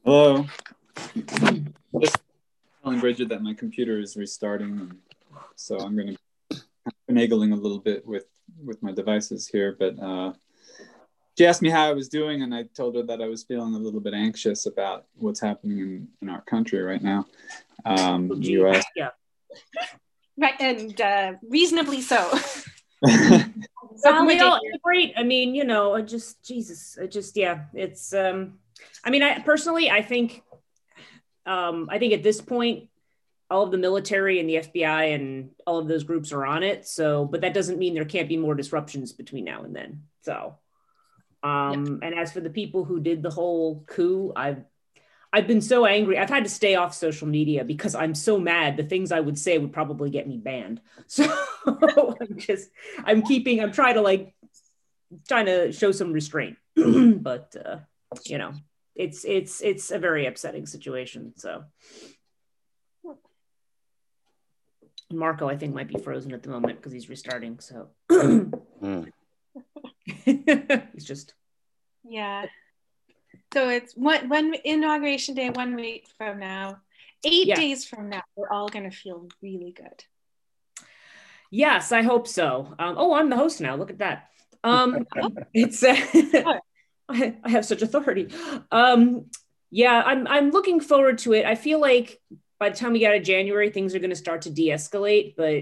Hello. Just telling Bridget that my computer is restarting, so I'm going to finagling a little bit with my devices here. But she asked me how I was doing, and I told her that I was feeling a little bit anxious about what's happening in our country right now, U.S. Yeah. Right, and reasonably so. So can we all integrate? I mean, it's I mean, I think at this point all of the military and the FBI and all of those groups are on it, but that doesn't mean there can't be more disruptions between now and then. So and as for the people who did the whole coup, I've been so angry. I've had to stay off social media because I'm so mad. The things I would say would probably get me banned. So I'm trying to show some restraint, but it's a very upsetting situation. So Marco, I think, might be frozen at the moment because he's restarting. So he's just. Yeah. So it's one Inauguration Day, 1 week from now. 8 days from now, we're all going to feel really good. Yes, I hope so. I'm the host now. Look at that. It's I have such authority. I'm looking forward to it. I feel like by the time we get to January, things are going to start to de-escalate. But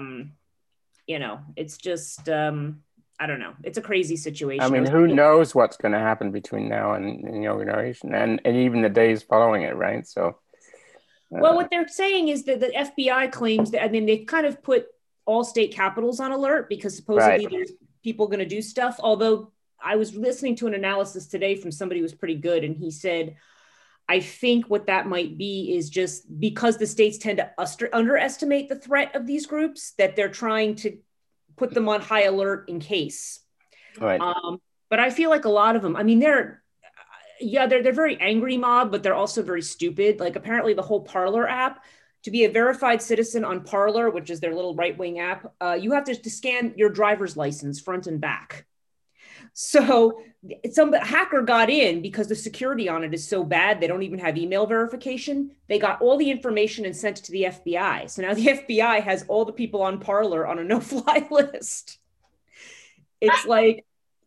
it's just. I don't know. It's a crazy situation. I mean, who knows what's going to happen between now and the inauguration and even the days following it, right? So, well, what they're saying is that the FBI claims that, I mean, they've kind of put all state capitals on alert because supposedly there's people going to do stuff. Although I was listening to an analysis today from somebody who was pretty good, and he said, I think what that might be is just because the states tend to underestimate the threat of these groups, that they're trying to put them on high alert in case. Right. But I feel like a lot of them, I mean, they're very angry mob, but they're also very stupid. Like apparently the whole Parler app, to be a verified citizen on Parler, which is their little right-wing app, you have to scan your driver's license front and back. So some hacker got in because the security on it is so bad. They don't even have email verification. They got all the information and sent it to the FBI. So now the FBI has all the people on Parler on a no-fly list. It's like,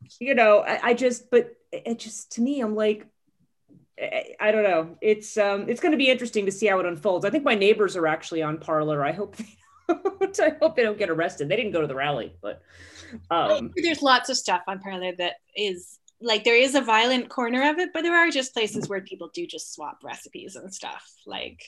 to me, I'm like, I don't know. It's going to be interesting to see how it unfolds. I think my neighbors are actually on Parler. I hope they don't get arrested. They didn't go to the rally, but there's lots of stuff on Parler that is like, there is a violent corner of it, but there are just places where people do just swap recipes and stuff, like,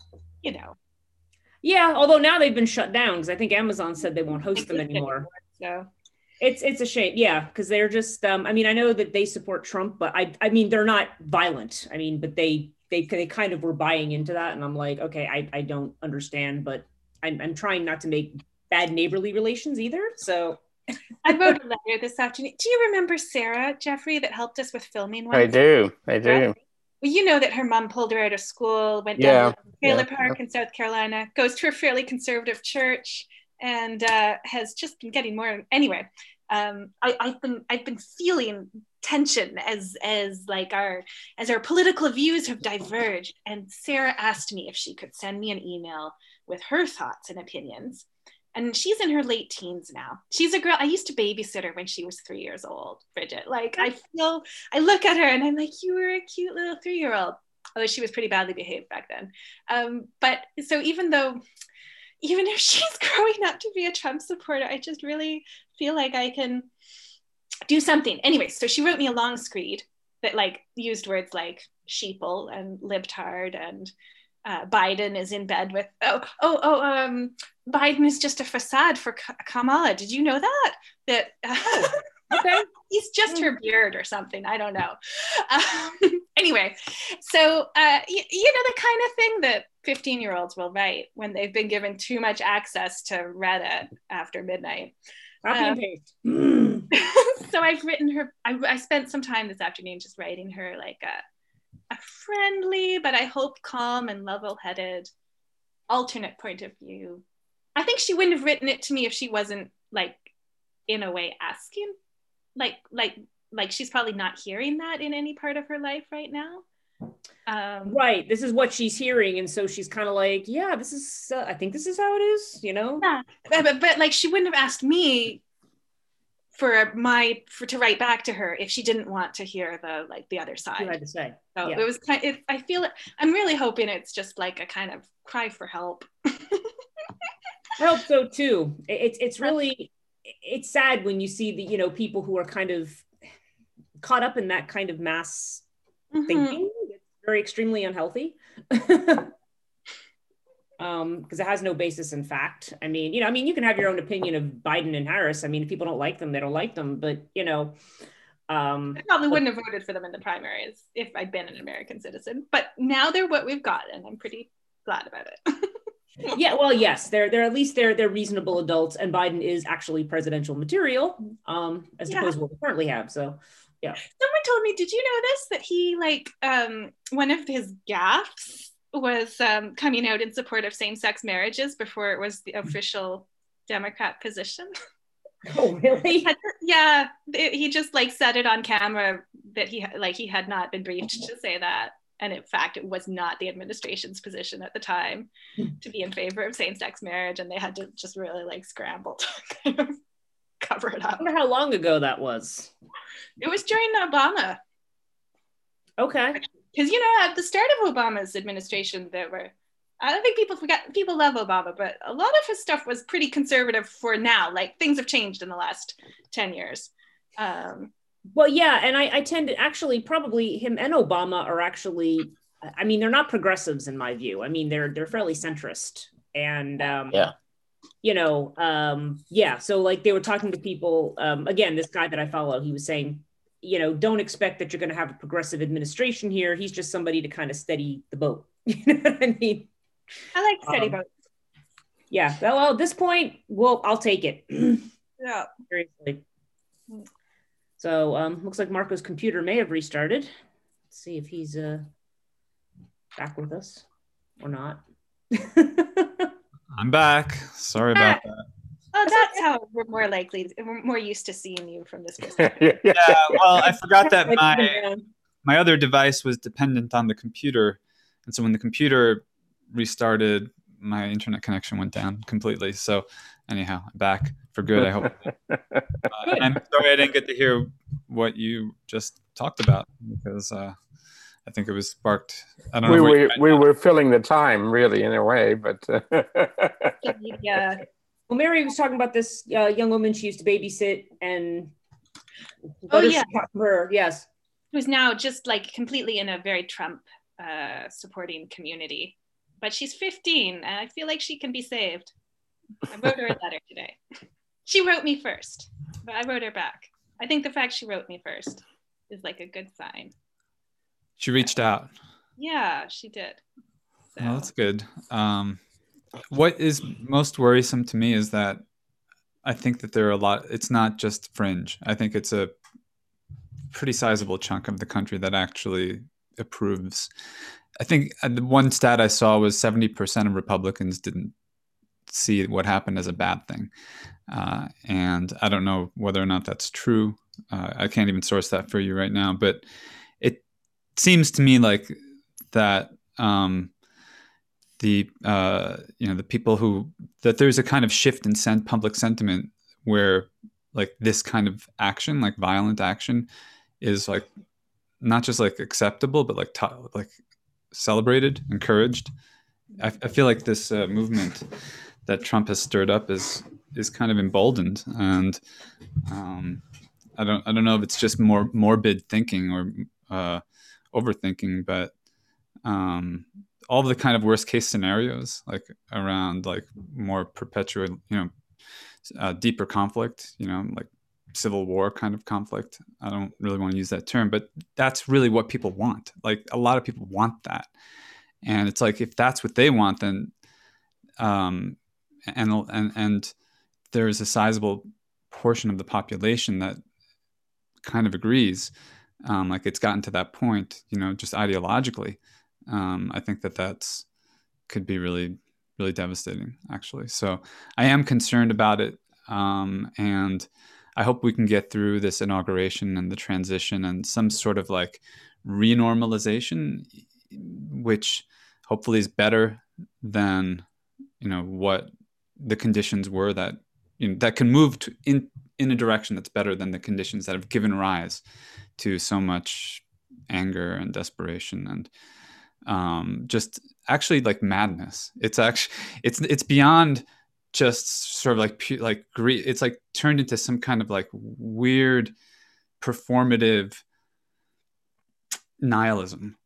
Yeah, although now they've been shut down because I think Amazon said they won't host them anymore. So it's a shame, yeah, because they're just. I mean, I know that they support Trump, but I mean, they're not violent. I mean, but they kind of were buying into that, and I'm like, okay, I don't understand, but I'm trying not to make bad neighborly relations either. So I wrote a letter this afternoon. Do you remember Sarah, Jeffrey, that helped us with filming one? I do. Well, you know that her mom pulled her out of school, went down to the trailer park in South Carolina, goes to a fairly conservative church, and has just been getting more. Anyway, I've been feeling tension as our political views have diverged, and Sarah asked me if she could send me an email with her thoughts and opinions. And she's in her late teens now. She's a girl. I used to babysit her when she was 3 years old, Bridget. Like, I look at her and I'm like, you were a cute little 3-year-old. Although she was pretty badly behaved back then. But so even if she's growing up to be a Trump supporter, I just really feel like I can do something. Anyway, so she wrote me a long screed that like used words like sheeple and libtard and Biden is in bed with Biden is just a facade for Kamala. Did you know that okay. He's just her beard or something, I don't know. Anyway, so the kind of thing that 15-year-olds will write when they've been given too much access to Reddit after midnight. Copy and paste. So I've written her, I spent some time this afternoon just writing her like a friendly, but I hope calm and level-headed alternate point of view. I think she wouldn't have written it to me if she wasn't like in a way asking, like she's probably not hearing that in any part of her life right now. Right. This is what she's hearing. And so she's kind of like, yeah, this is, I think this is how it is, you know? Yeah. But like, she wouldn't have asked me to write back to her if she didn't want to hear the other side. You had to say. So it was I feel I'm really hoping it's just like a kind of cry for help. I hope so too. It's really, it's sad when you see the, you know, people who are kind of caught up in that kind of mass thinking. It's very extremely unhealthy. Because it has no basis in fact. I mean, you can have your own opinion of Biden and Harris. I mean, if people don't like them, they don't like them. But, you know, I probably wouldn't have voted for them in the primaries if I'd been an American citizen. But now they're what we've got, and I'm pretty glad about it. Yeah, well, yes, they're at least they're reasonable adults, and Biden is actually presidential material, as opposed to what we currently have. So, yeah. Someone told me, did you know this? That he one of his gaffes was coming out in support of same-sex marriages before it was the official Democrat position. Oh, really? Yeah, he just said it on camera that he had not been briefed to say that, and in fact, it was not the administration's position at the time to be in favor of same-sex marriage, and they had to just really scramble to kind of cover it up. I wonder how long ago that was. It was during Obama. Okay. Because, at the start of Obama's administration, I don't think people love Obama, but a lot of his stuff was pretty conservative for now. Like, things have changed in the last 10 years. Well, yeah, and I tend to actually, probably him and Obama are actually, I mean, they're not progressives in my view. I mean, they're fairly centrist. And, so they were talking to people, again, this guy that I follow, he was saying, don't expect that you're going to have a progressive administration here. He's just somebody to kind of steady the boat. You know what I mean? I like steady boats. Yeah. Well, at this point, I'll take it. Yeah. Seriously. So looks like Marco's computer may have restarted. Let's see if he's back with us or not. I'm back. Sorry about that. Oh, that's how we're more used to seeing you from this perspective. Yeah, well, I forgot that my other device was dependent on the computer. And so when the computer restarted, my internet connection went down completely. So anyhow, I'm back for good, I hope. I'm sorry I didn't get to hear what you just talked about because I think it was sparked. I don't know. We were filling the time, really, in a way, but. Yeah. Well, Mary was talking about this young woman she used to babysit, and her, yes, who's now just completely in a very Trump supporting community, but she's 15, and I feel like she can be saved. I wrote her a letter today. She wrote me first, but I wrote her back. I think the fact she wrote me first is a good sign. She reached out. Yeah, she did. So. Well, that's good. What is most worrisome to me is that I think that there are it's not just fringe. I think it's a pretty sizable chunk of the country that actually approves. I think the one stat I saw was 70% of Republicans didn't see what happened as a bad thing. And I don't know whether or not that's true. I can't even source that for you right now, but it seems to me like that the people that there's a kind of shift in public sentiment where this kind of action, violent action, is not just acceptable, but celebrated, encouraged. I feel like this movement that Trump has stirred up is kind of emboldened, and I don't know if it's just more morbid thinking or overthinking, but all the kind of worst case scenarios, around more perpetual, deeper conflict, civil war kind of conflict. I don't really want to use that term, but that's really what people want. A lot of people want that. And it's if that's what they want, then, and there's a sizable portion of the population that kind of agrees, it's gotten to that point, just ideologically. I think that's could be really, really devastating, actually. So I am concerned about it. And I hope we can get through this inauguration and the transition and some sort of renormalization, which hopefully is better than, what the conditions were that, that can move in a direction that's better than the conditions that have given rise to so much anger and desperation and just actually like madness. It's actually, it's beyond just sort of like it's like turned into some kind of like weird performative nihilism.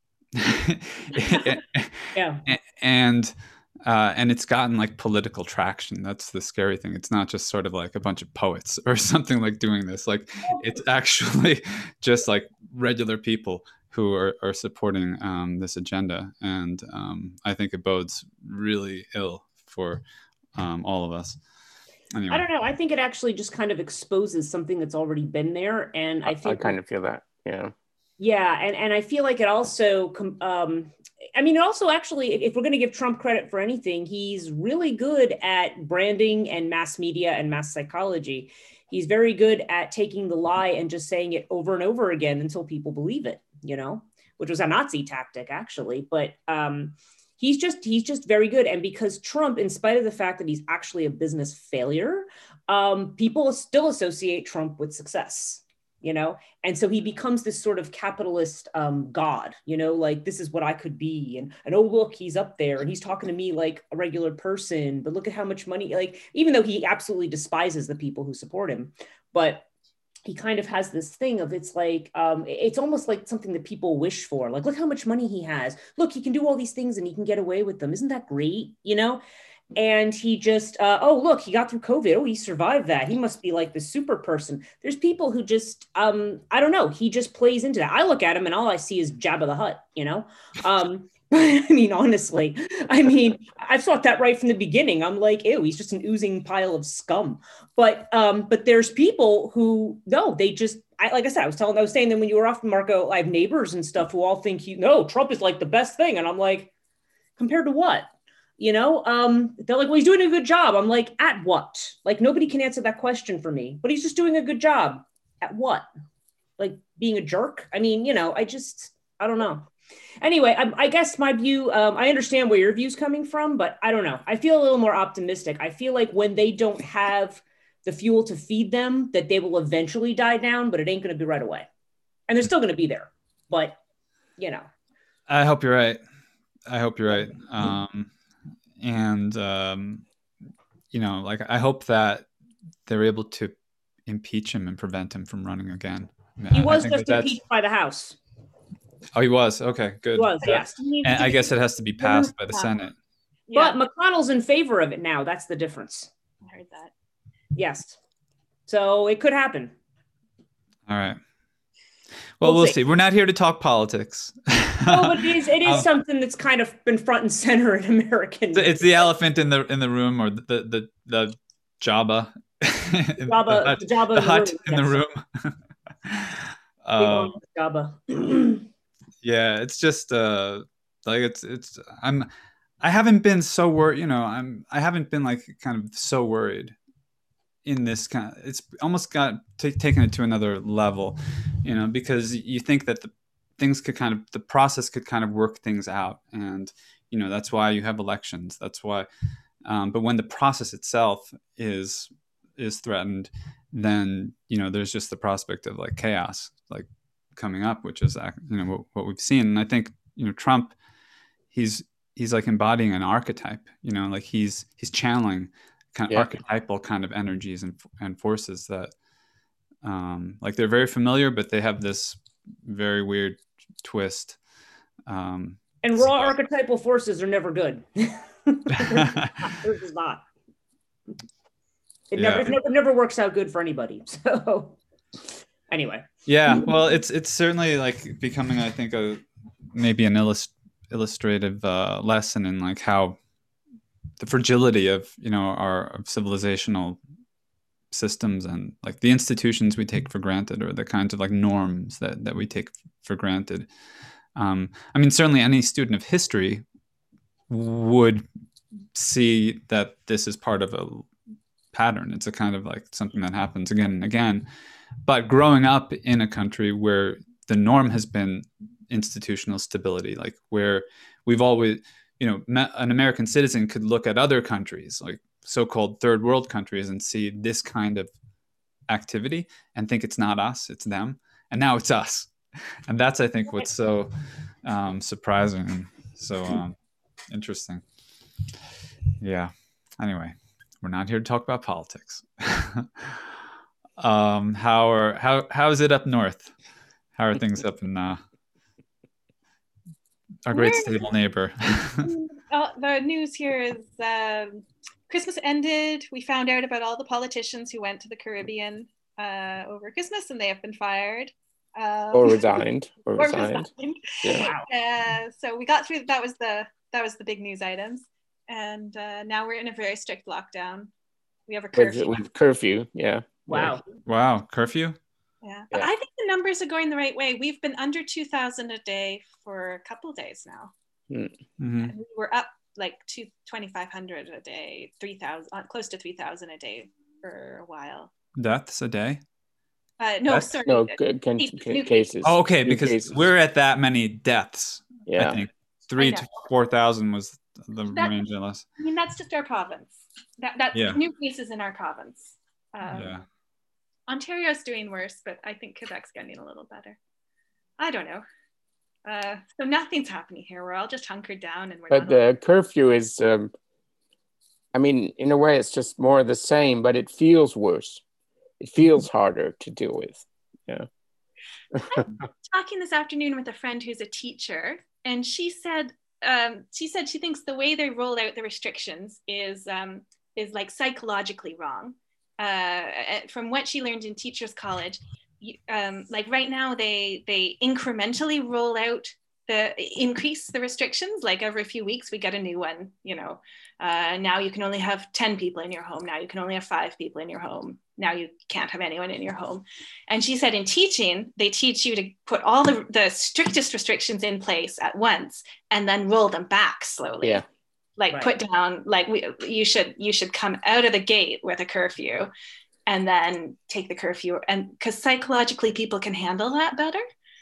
Yeah. And it's gotten like political traction. That's the scary thing. It's not just sort of like a bunch of poets or something like doing this. Like it's actually just like regular people who are supporting this agenda. And I think it bodes really ill for all of us. Anyway. I don't know. I think it actually just kind of exposes something that's already been there. And I think I kind of feel that. Yeah. Yeah. And I feel like it also, it also actually, if we're going to give Trump credit for anything, he's really good at branding and mass media and mass psychology. He's very good at taking the lie and just saying it over and over again until people believe it, which was a Nazi tactic actually. But he's just very good. And because Trump, in spite of the fact that he's actually a business failure, people still associate Trump with success. And so he becomes this sort of capitalist god, like this is what I could be. And oh, look, he's up there and he's talking to me like a regular person, but look at how much money, like, even though he absolutely despises the people who support him, but he kind of has this thing of, it's like, it's almost like something that people wish for. Like, look how much money he has. Look, he can do all these things and he can get away with them. Isn't that great? And he just, oh, look, he got through COVID. Oh, he survived that. He must be like the super person. There's people who just, I don't know. He just plays into that. I look at him and all I see is Jabba the Hutt, honestly, I've thought that right from the beginning. I'm like, ew, he's just an oozing pile of scum. But there's people who, no, they just, like I said, I was saying that when you were off, Marco, I have neighbors and stuff who all think, Trump is like the best thing. And I'm like, compared to what? They're like, well, he's doing a good job. I'm like, at what? Like, nobody can answer that question for me, but he's just doing a good job. At what? Like being a jerk? I don't know. Anyway, I guess my view, I understand where your view's coming from, but I don't know. I feel a little more optimistic. I feel like when they don't have the fuel to feed them, that they will eventually die down, but it ain't going to be right away. And they're still going to be there, but I hope you're right. And, I hope that they're able to impeach him and prevent him from running again. He was just impeached by the House. Oh, he was? Okay, good. He was, yes. And I guess it has to be passed by the Senate. But McConnell's in favor of it now. That's the difference. I heard that. Yes. So it could happen. All right. Well, we'll see. We're not here to talk politics. No, but it is something that's kind of been front and center in American. It's the elephant in the room, or the Jabba. The hut in the room. Jabba. Yeah, it's just I haven't been so worried. I haven't been like kind of so worried in this kind of, it's almost got taken it to another level, because you think that the process could kind of work things out. And, that's why you have elections. That's why, but when the process itself is threatened, then, there's just the prospect of like chaos, like coming up, which is, what we've seen. And I think, Trump, he's like embodying an archetype, like he's channeling kind of archetypal kind of energies and forces that like they're very familiar, but they have this very weird twist. And raw archetypal forces are never good. They're just not. It never works out good for anybody. So anyway. Yeah, well, it's certainly like becoming, I think, maybe an illustrative lesson in like how the fragility of our civilizational systems and like the institutions we take for granted, or the kinds of like norms that we take for granted. Certainly any student of history would see that this is part of a pattern. It's a kind of like something that happens again and again. But growing up in a country where the norm has been institutional stability, like where we've always, an American citizen could look at other countries, like so-called third world countries, and see this kind of activity and think it's not us, it's them. And now it's us. And that's, I think, what's so surprising and so interesting. Yeah. Anyway, we're not here to talk about politics. How is it up north? How are things up in our great stable neighbor? The news here is Christmas ended. We found out about all the politicians who went to the Caribbean over Christmas, and they have been fired. Or resigned. Yeah. So we got through. That was the big news items, and now we're in a very strict lockdown. We have a curfew. With curfew, yeah. Wow, curfew. Yeah, but I think the numbers are going the right way. We've been under 2,000 a day for a couple of days now. Mm-hmm. And we were up like 2,500 a day, 3,000, close to 3,000 a day for a while. Deaths a day? No, sorry. No, cases. Oh, okay, new because cases. we're at that many deaths. Yeah. I think 3,000 to 4,000 was the range of us. I mean, that's just our province. That's new cases in our province. Yeah. Ontario's doing worse, but I think Quebec's getting a little better. I don't know. So nothing's happening here. We're all just hunkered down, and But the curfew is, I mean, in a way, it's just more the same, but it feels worse. It feels harder to deal with. Yeah. I'm talking this afternoon with a friend who's a teacher, and she said she thinks the way they roll out the restrictions is like psychologically wrong. From what she learned in Teachers College, like right now they incrementally roll out increase the restrictions. Like every few weeks we get a new one. Now you can only have 10 people in your home. Now you can only have 5 people in your home. Now you can't have anyone in your home. And she said in teaching, they teach you to put all the strictest restrictions in place at once and then roll them back slowly. Yeah. Like Right. put down, like you should come out of the gate with a curfew and then take the curfew. And because psychologically people can handle that better.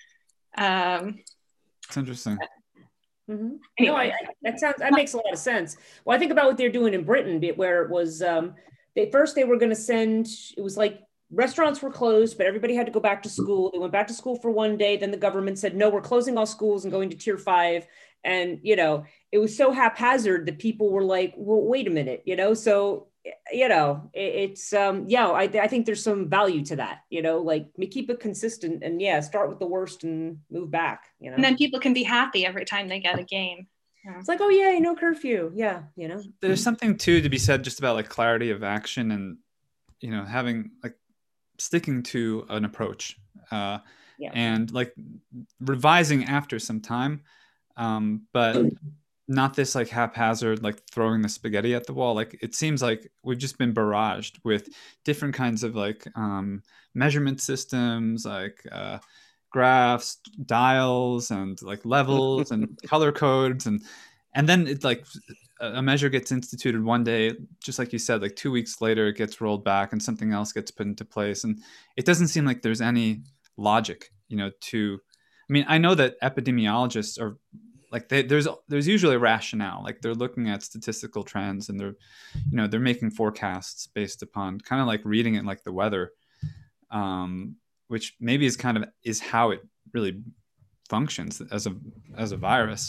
It's interesting. Mm-hmm. Anyway. No, that makes a lot of sense. Well, I think about what they're doing in Britain, where it was they were going to send. It was like restaurants were closed, but everybody had to go back to school. They went back to school for one day. Then the government said, no, we're closing all schools and going to tier 5. And it was so haphazard that people were like, well, wait a minute, So it's I think there's some value to that. Like keep it consistent and start with the worst and move back. And then people can be happy every time they get a game. It's like, oh yeah, no curfew. Yeah, There's something too to be said just about like clarity of action and having like sticking to an approach and like revising after some time, but not this like haphazard like throwing the spaghetti at the wall. Like it seems like we've just been barraged with different kinds of like measurement systems, like graphs, dials, and like levels and color codes, and then it's like a measure gets instituted one day, just like you said, like 2 weeks later it gets rolled back and something else gets put into place, and it doesn't seem like there's any logic I know that epidemiologists are like there's usually a rationale, like they're looking at statistical trends and they're making forecasts based upon kind of like reading it like the weather, which maybe is how it really functions as a virus.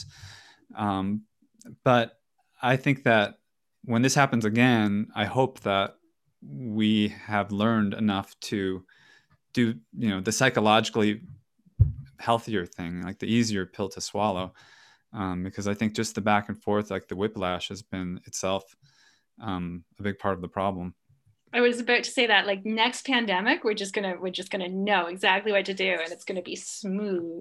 But I think that when this happens again, I hope that we have learned enough to do, the psychologically healthier thing, like the easier pill to swallow. Because I think just the back and forth, like the whiplash has been itself a big part of the problem. I was about to say that, like next pandemic, we're just gonna know exactly what to do, and it's gonna be smooth.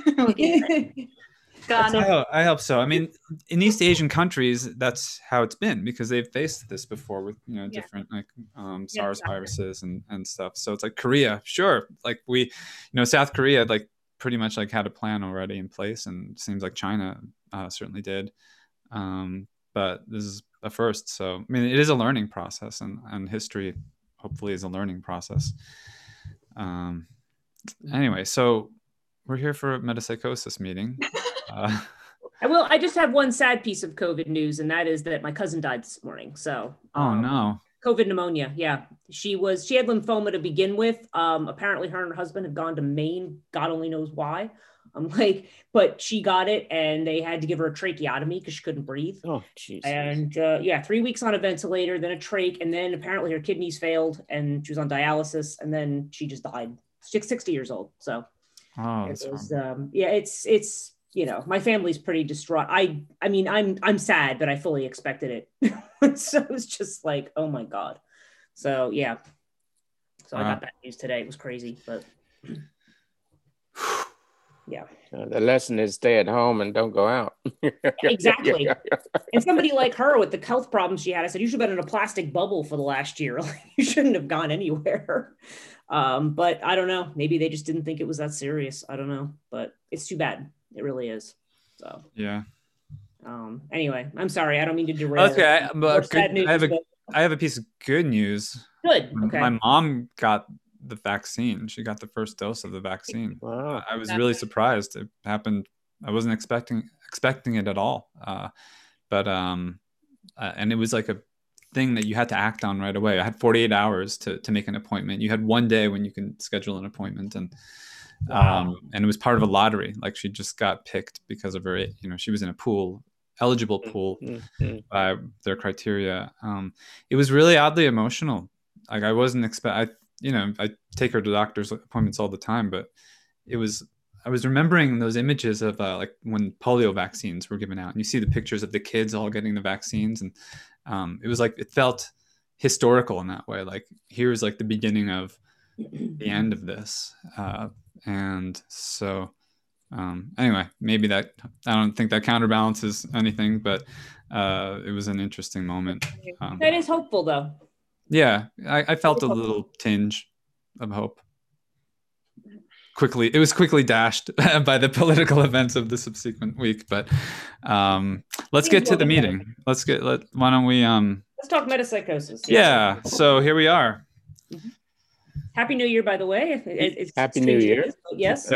I hope so. I mean, in East Asian countries, that's how it's been because they've faced this before with different like SARS viruses and stuff. So it's like Korea, sure, like we, South Korea, like pretty much like had a plan already in place, and it seems like China certainly did. But this is a first, so I mean, it is a learning process, and history hopefully is a learning process. Anyway, so we're here for a metapsychosis meeting. I just have one sad piece of COVID news, and that is that my cousin died this morning. So, oh no. COVID pneumonia. Yeah. She had lymphoma to begin with. Apparently her and her husband had gone to Maine. God only knows why. But she got it and they had to give her a tracheotomy because she couldn't breathe. Oh, Jesus. And 3 weeks on a ventilator, then a trach, and then apparently her kidneys failed and she was on dialysis, and then she just died. She's 60 years old. So it was, it's, my family's pretty distraught. I mean, I'm sad, but I fully expected it. So it was just like, oh my God. So yeah. So I got that news today. It was crazy, but yeah. The lesson is stay at home and don't go out. Exactly. And somebody like her with the health problems she had, I said, you should have been in a plastic bubble for the last year. You shouldn't have gone anywhere. But I don't know. Maybe they just didn't think it was that serious. I don't know, but it's too bad. It really is. So yeah. Anyway, I'm sorry. I don't mean to derail. Okay, but I have a piece of good news. Good. Okay. My mom got the vaccine. She got the first dose of the vaccine. Wow. I was really surprised. It happened. I wasn't expecting it at all. And it was like a thing that you had to act on right away. I had 48 hours to make an appointment. You had one day when you can schedule an appointment, and it was part of a lottery. Like she just got picked because of her, she was in a eligible pool by their criteria. It was really oddly emotional. Like I wasn't I take her to doctor's appointments all the time, but I was remembering those images of like when polio vaccines were given out, and you see the pictures of the kids all getting the vaccines, and it was like, it felt historical in that way. Like here's like the beginning of the end of this. And so anyway, maybe I don't think that counterbalances anything, but it was an interesting moment. That is hopeful though. Yeah, I felt a little tinge of hope. It was quickly dashed by the political events of the subsequent week, but let's get to the meeting. Why don't we let's talk metapsychosis. Yeah, so here we are. Mm-hmm. Happy New Year, by the way. Happy New Year. Yes.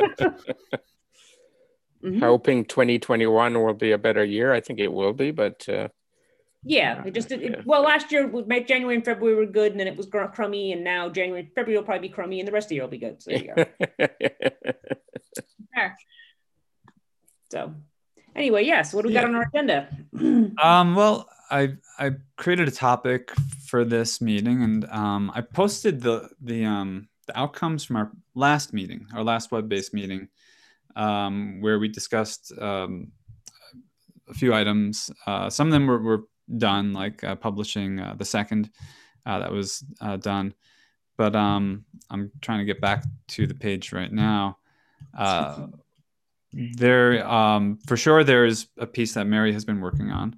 Mm-hmm. Hoping 2021 will be a better year. I think it will be, but last year, January and February were good, and then it was crummy, and now January and February will probably be crummy, and the rest of the year will be good. So there you go. Sure. So anyway, yes, what do we got on our agenda? Well, I created a topic for this meeting, and I posted the outcomes from our last meeting, our last web-based meeting, where we discussed a few items. Some of them were done, like publishing the second that was done, but I'm trying to get back to the page right now. There for sure there's a piece that Mary has been working on.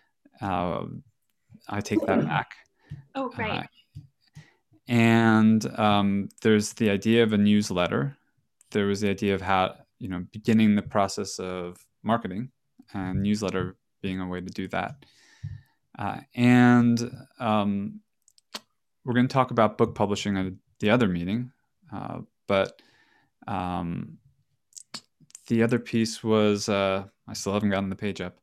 I take that back. Oh, right. And there's the idea of a newsletter. There was the idea of how, beginning the process of marketing, and newsletter being a way to do that. And we're going to talk about book publishing at the other meeting. But the other piece was, I still haven't gotten the page up.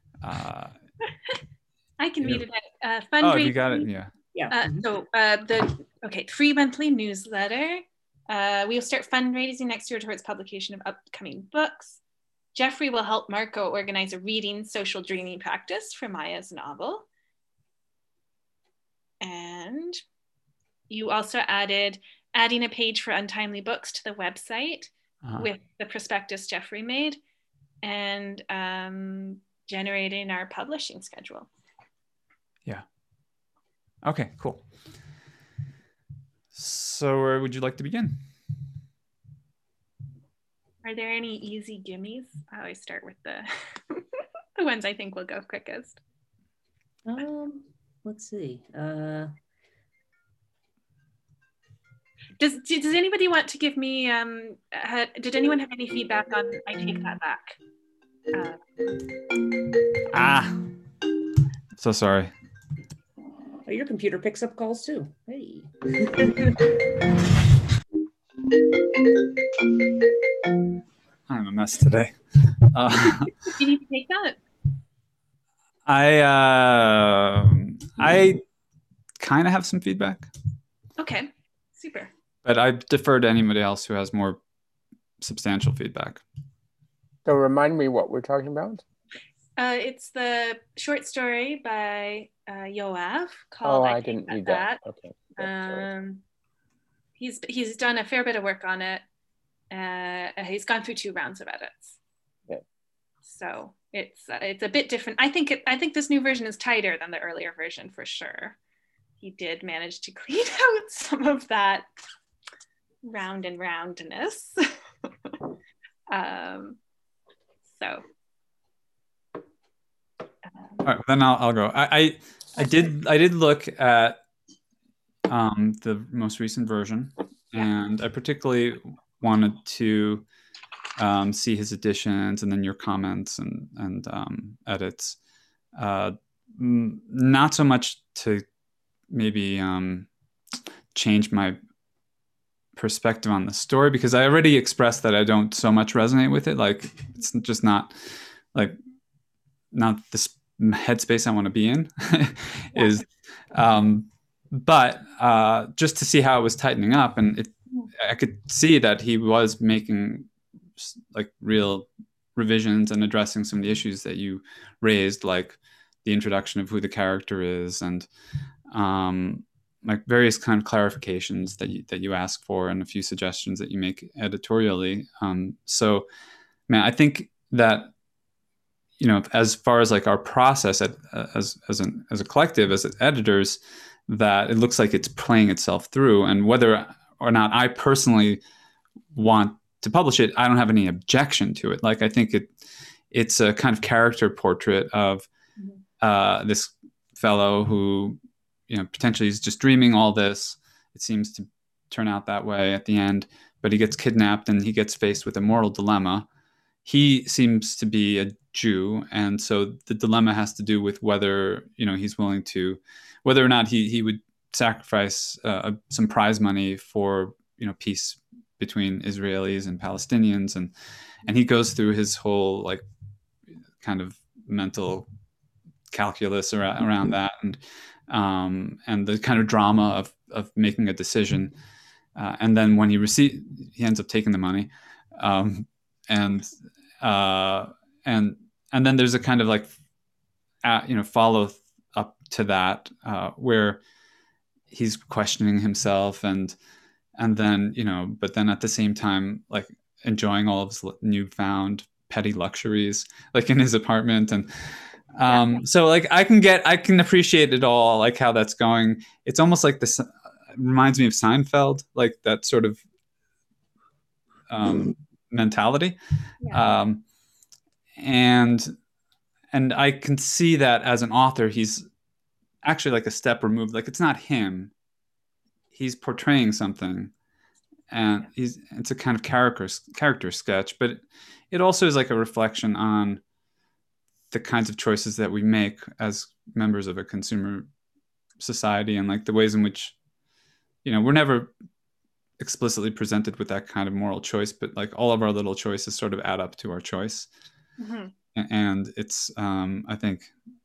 I can read it at fundraising. Oh, you got it? Yeah. Yeah. Free monthly newsletter. We'll start fundraising next year towards publication of upcoming books. Jeffrey will help Marco organize a reading social dreaming practice for Maya's novel. And you also adding a page for untimely books to the website with the prospectus Jeffrey made, and generating our publishing schedule. Yeah. Okay, cool. So where would you like to begin? Are there any easy gimmies? I always start with the the ones I think will go quickest. Let's see. Does anybody want to give me? Did anyone have any feedback on I Take That Back? So sorry. Oh, your computer picks up calls too. Hey. I'm a mess today. You need to take that. I kind of have some feedback. Okay, super. But I defer to anybody else who has more substantial feedback. So remind me what we're talking about. It's the short story by Yoav called I didn't read that. Okay. He's done a fair bit of work on it. He's gone through 2 rounds of edits. Yeah. So it's a bit different. I think this new version is tighter than the earlier version for sure. He did manage to clean out some of that round and roundness. All right, then I'll go. I did look at the most recent version, and I particularly wanted to see his additions and then your comments and edits. Not so much to maybe change my perspective on the story, because I already expressed that I don't so much resonate with it. Like, it's just not this headspace I want to be in. But just to see how it was tightening up, and I could see that he was making like real revisions and addressing some of the issues that you raised, like the introduction of who the character is, and like various kind of clarifications that you ask for, and a few suggestions that you make editorially. So, man, I think that, you know, as far as like our process as a collective, as editors, that it looks like it's playing itself through, and whether or not I personally want to publish it, I don't have any objection to it. Like, I think it's a kind of character portrait of this fellow who, you know, potentially is just dreaming all this. It seems to turn out that way at the end, but he gets kidnapped and he gets faced with a moral dilemma. He seems to be a Jew, and so the dilemma has to do with whether, you know, he's willing to, whether or not he would sacrifice some prize money for, you know, peace between Israelis and Palestinians, and he goes through his whole like kind of mental calculus around that, and the kind of drama of making a decision, and then when he ends up taking the money, and then there's a kind of like you know, follow up to that, where he's questioning himself, and then, you know, but then at the same time like enjoying all of his newfound petty luxuries like in his apartment, and so like I can appreciate it all, like how that's going. It's almost like this reminds me of Seinfeld, like that sort of mentality. And I can see that as an author, he's actually like a step removed. Like, it's not him. He's portraying something, and it's a kind of character sketch, but it also is like a reflection on the kinds of choices that we make as members of a consumer society, and like the ways in which, you know, we're never explicitly presented with that kind of moral choice, but like all of our little choices sort of add up to our choice. And it's I think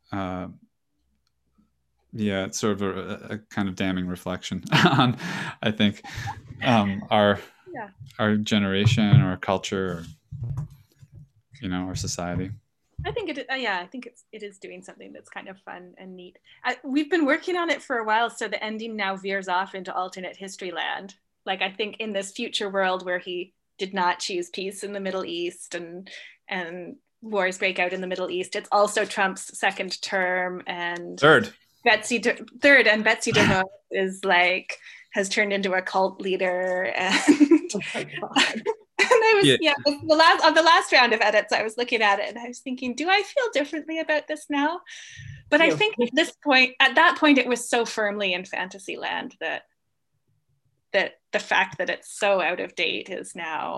it's sort of a kind of damning reflection on, I think, our generation, or our culture, or, you know, our society. I think it is doing something that's kind of fun and neat. We've been working on it for a while, so the ending now veers off into alternate history land. Like, I think in this future world where he did not choose peace in the Middle East, and wars break out in the Middle East, it's also Trump's second term, and Betsy DeVos is like, has turned into a cult leader, and oh my God. And I was the last round of edits, I was looking at it and I was thinking, do I feel differently about this now? But I think at that point, it was so firmly in fantasy land that the fact that it's so out of date has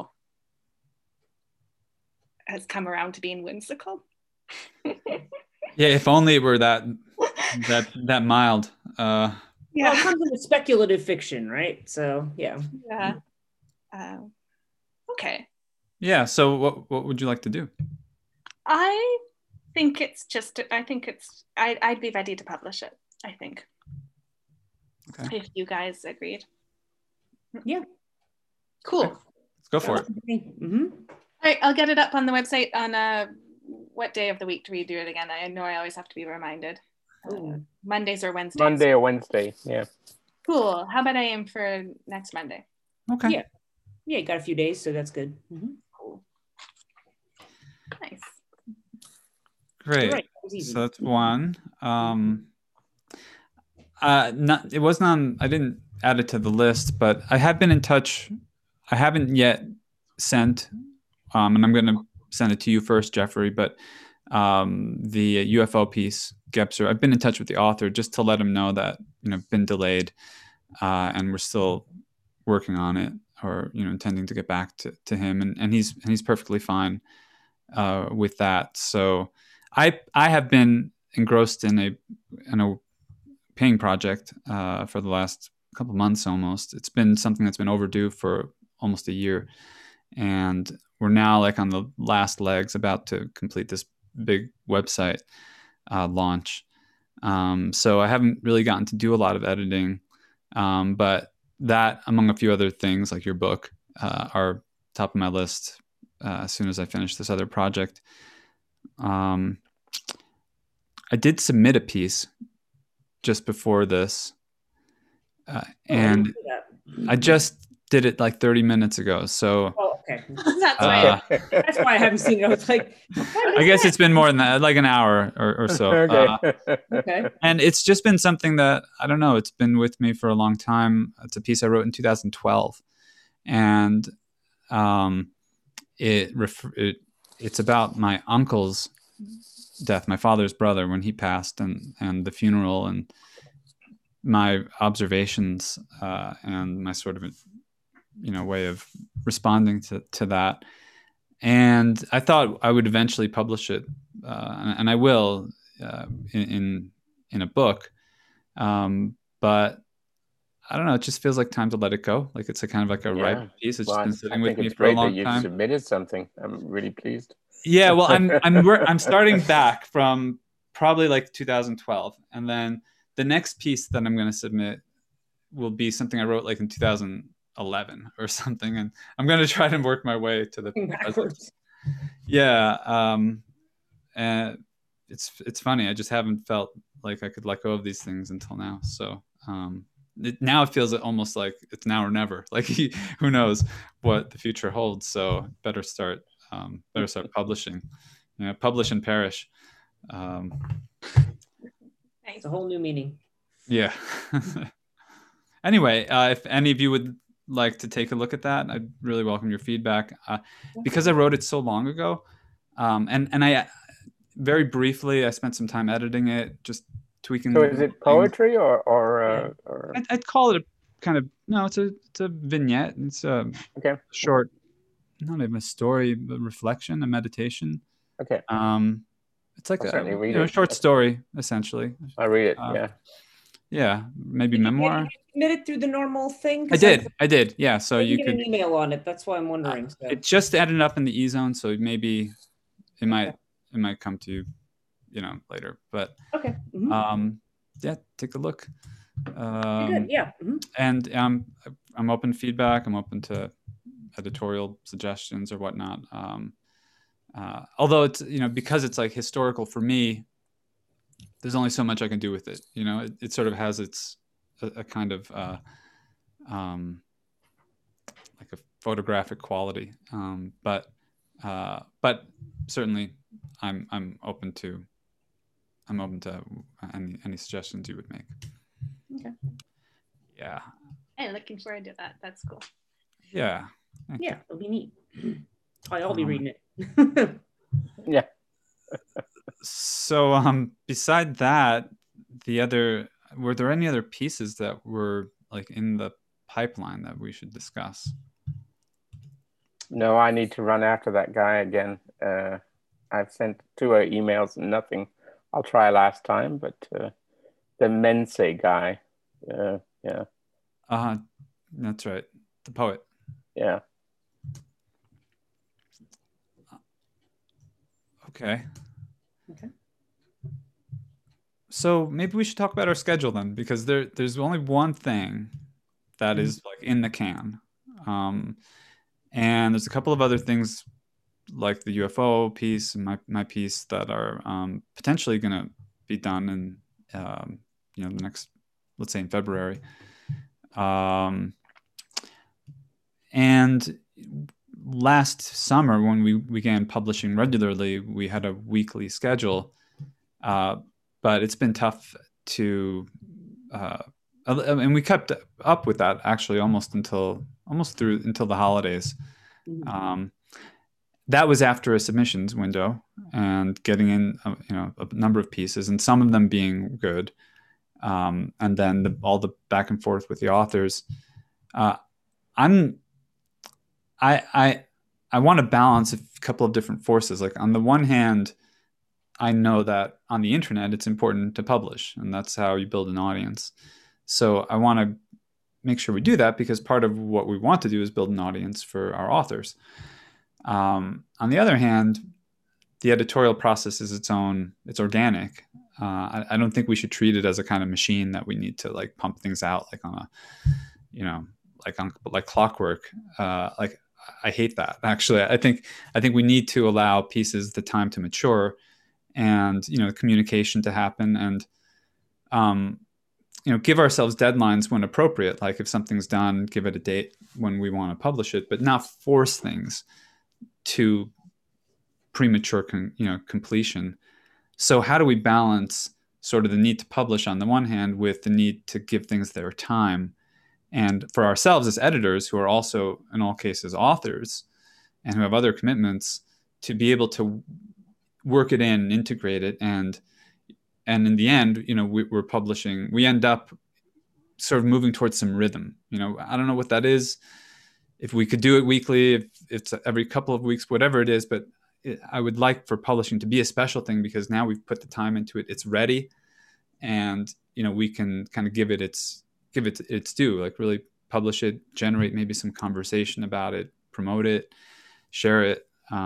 come around to being whimsical. Yeah, if only it were that mild. Well, it comes into speculative fiction, right? So yeah. Okay. Yeah. So what would you like to do? I think I'd be ready to publish it, I think. Okay. If you guys agreed. Yeah. Cool. Okay. Let's go for it. Mm-hmm. All right, I'll get it up on the website on what day of the week do we do it again? I know I always have to be reminded. Mondays or Wednesdays? Monday or Wednesday, yeah. Cool. How about I aim for next Monday? Okay. Yeah. Yeah, you got a few days, so that's good. Mm-hmm. Cool. Nice. Great. Right. So that's one. It wasn't on. I didn't add it to the list, but I have been in touch. I haven't yet sent, and I'm going to send it to you first, Jeffrey. But the UFO piece, Gebser, I've been in touch with the author just to let him know that been delayed, and we're still working on it, or intending to get back to him, and he's perfectly fine with that. So I have been engrossed in a paying project for the last couple months almost. It's been something that's been overdue for almost a year, and we're now like on the last legs, about to complete this big website launch. So I haven't really gotten to do a lot of editing, but that, among a few other things like your book, are top of my list as soon as I finish this other project. I did submit a piece just before this, and I just did it like 30 minutes ago. So okay. That's right. That's why I haven't seen it. I was like, I guess it's been more than that, like an hour or so. Okay. okay. And it's just been something that, I don't know, it's been with me for a long time. It's a piece I wrote in 2012. And it's about my uncle's death, my father's brother, when he passed, and the funeral, and my observations and my sort of way of responding to that. And I thought I would eventually publish it, and I will in a book, but I don't know, it just feels like time to let it go. Like it's a kind of like a ripe piece. It's just been sitting with me for a long time. You've submitted something. I'm really pleased. Yeah, well, I'm starting back from probably like 2012, and then the next piece that I'm going to submit will be something I wrote like in 2011 or something, and I'm going to try to work my way to the backwards. Yeah, and it's funny. I just haven't felt like I could let go of these things until now. So now it feels almost like it's now or never. Like who knows what the future holds? So better start publishing. Publish and perish. It's a whole new meaning. Yeah. Anyway, if any of you would like to take a look at that, I'd really welcome your feedback. Because I wrote it so long ago, and I very briefly I spent some time editing it, just tweaking. So is it poetry or I'd call it a kind of it's a vignette. It's a short, not even a story, but reflection, a meditation. Okay. It's like a short story, essentially. I read it. Yeah. Yeah, maybe memoir. You submit it through the normal thing? I did. Yeah, so you could get an email on it. That's why I'm wondering. So. It just ended up in the eZone, so maybe it might come to you, later. But okay. Mm-hmm. Yeah, take a look. Good. Yeah. Mm-hmm. And I'm open to feedback. I'm open to editorial suggestions or whatnot. Although it's because it's like historical for me, there's only so much I can do with it. It sort of has a kind of like a photographic quality. But certainly I'm open to any suggestions you would make. Okay. Yeah. Hey, looking forward to that. That's cool. Yeah. Yeah, it'll be neat. I'll be reading it. Yeah. So beside that, were there any other pieces that were like in the pipeline that we should discuss? No, I need to run after that guy again. I've sent 2 emails and nothing. I'll try last time, but the Mense guy, yeah. That's right, the poet. Yeah. Okay. Okay. So maybe we should talk about our schedule then, because there's only one thing that is like in the can. And there's a couple of other things like the UFO piece and my piece that are potentially going to be done in the next, let's say in February. And last summer when we began publishing regularly, we had a weekly schedule, but it's been tough to and we kept up with that actually almost until the holidays. That was after a submissions window and getting in a number of pieces, and some of them being good, and then all the back and forth with the authors. I want to balance a couple of different forces. Like on the one hand, I know that on the internet it's important to publish, and that's how you build an audience. So I want to make sure we do that, because part of what we want to do is build an audience for our authors. On the other hand, the editorial process is it's organic. I don't think we should treat it as a kind of machine that we need to like pump things out like on a, like clockwork. Like I hate that actually. I think we need to allow pieces the time to mature and, communication to happen, and, give ourselves deadlines when appropriate. Like if something's done, give it a date when we want to publish it, but not force things to premature completion. So how do we balance sort of the need to publish on the one hand with the need to give things their time? And for ourselves as editors, who are also in all cases authors and who have other commitments, to be able to work it in, integrate it, and in the end, we're publishing. We end up sort of moving towards some rhythm. I don't know what that is. If we could do it weekly, if it's every couple of weeks, whatever it is, but I would like for publishing to be a special thing, because now we've put the time into it. It's ready, and we can kind of give it its due. Like really publish it, generate maybe some conversation about it, promote it, share it.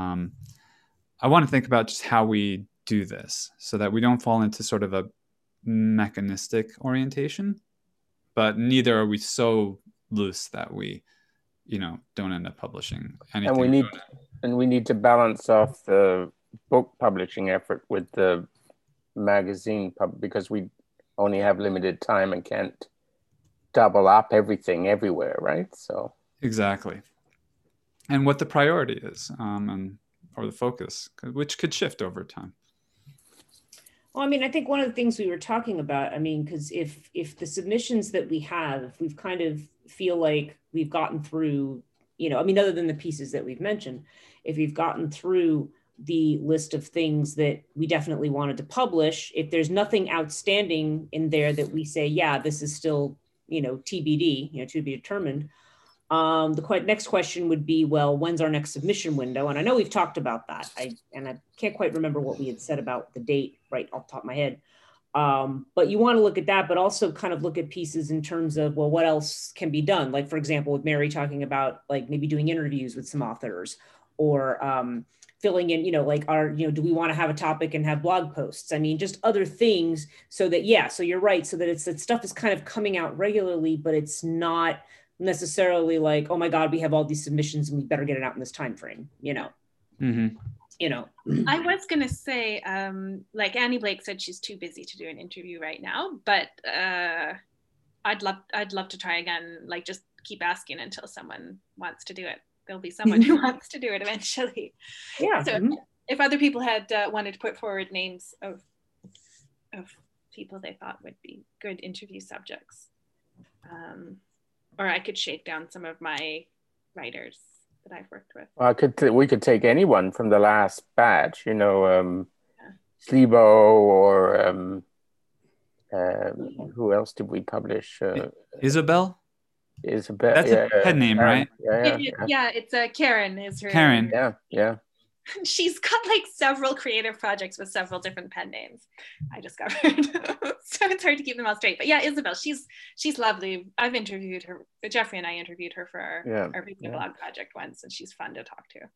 I want to think about just how we do this so that we don't fall into sort of a mechanistic orientation, but neither are we so loose that we don't end up publishing anything. And we need to balance off the book publishing effort with the magazine because we only have limited time and can't double up everything everywhere, right? So exactly. And what the priority is, or the focus, which could shift over time. Well, I mean, I think one of the things we were talking about, because if the submissions that we have, if we've kind of feel like we've gotten through, other than the pieces that we've mentioned, if we've gotten through the list of things that we definitely wanted to publish, if there's nothing outstanding in there that we say, yeah, this is still, TBD, to be determined. The next question would be, well, when's our next submission window? And I know we've talked about that. I can't quite remember what we had said about the date right off the top of my head. But you want to look at that, but also kind of look at pieces in terms of, well, what else can be done? Like, for example, with Mary talking about like maybe doing interviews with some authors, or filling in, do we want to have a topic and have blog posts? Just other things so that, so you're right. So that stuff is kind of coming out regularly, but it's not necessarily like, oh my God, we have all these submissions and we better get it out in this time frame, Mm-hmm. I was gonna say, like Annie Blake said, she's too busy to do an interview right now, but I'd love to try again. Like just keep asking until someone wants to do it. There'll be someone who wants to do it eventually. Yeah. So if other people had wanted to put forward names of people they thought would be good interview subjects, or I could shake down some of my writers that I've worked with. Well, we could take anyone from the last batch, Slibo, or who else did we publish? Isabel? Isabel. That's a pen name, right? Yeah, it's Karen is her. Karen. Yeah. She's got like several creative projects with several different pen names, I discovered. So it's hard to keep them all straight. But yeah, Isabel, she's lovely. I've interviewed her. Jeffrey and I interviewed her for our Reading Blog project once, and she's fun to talk to.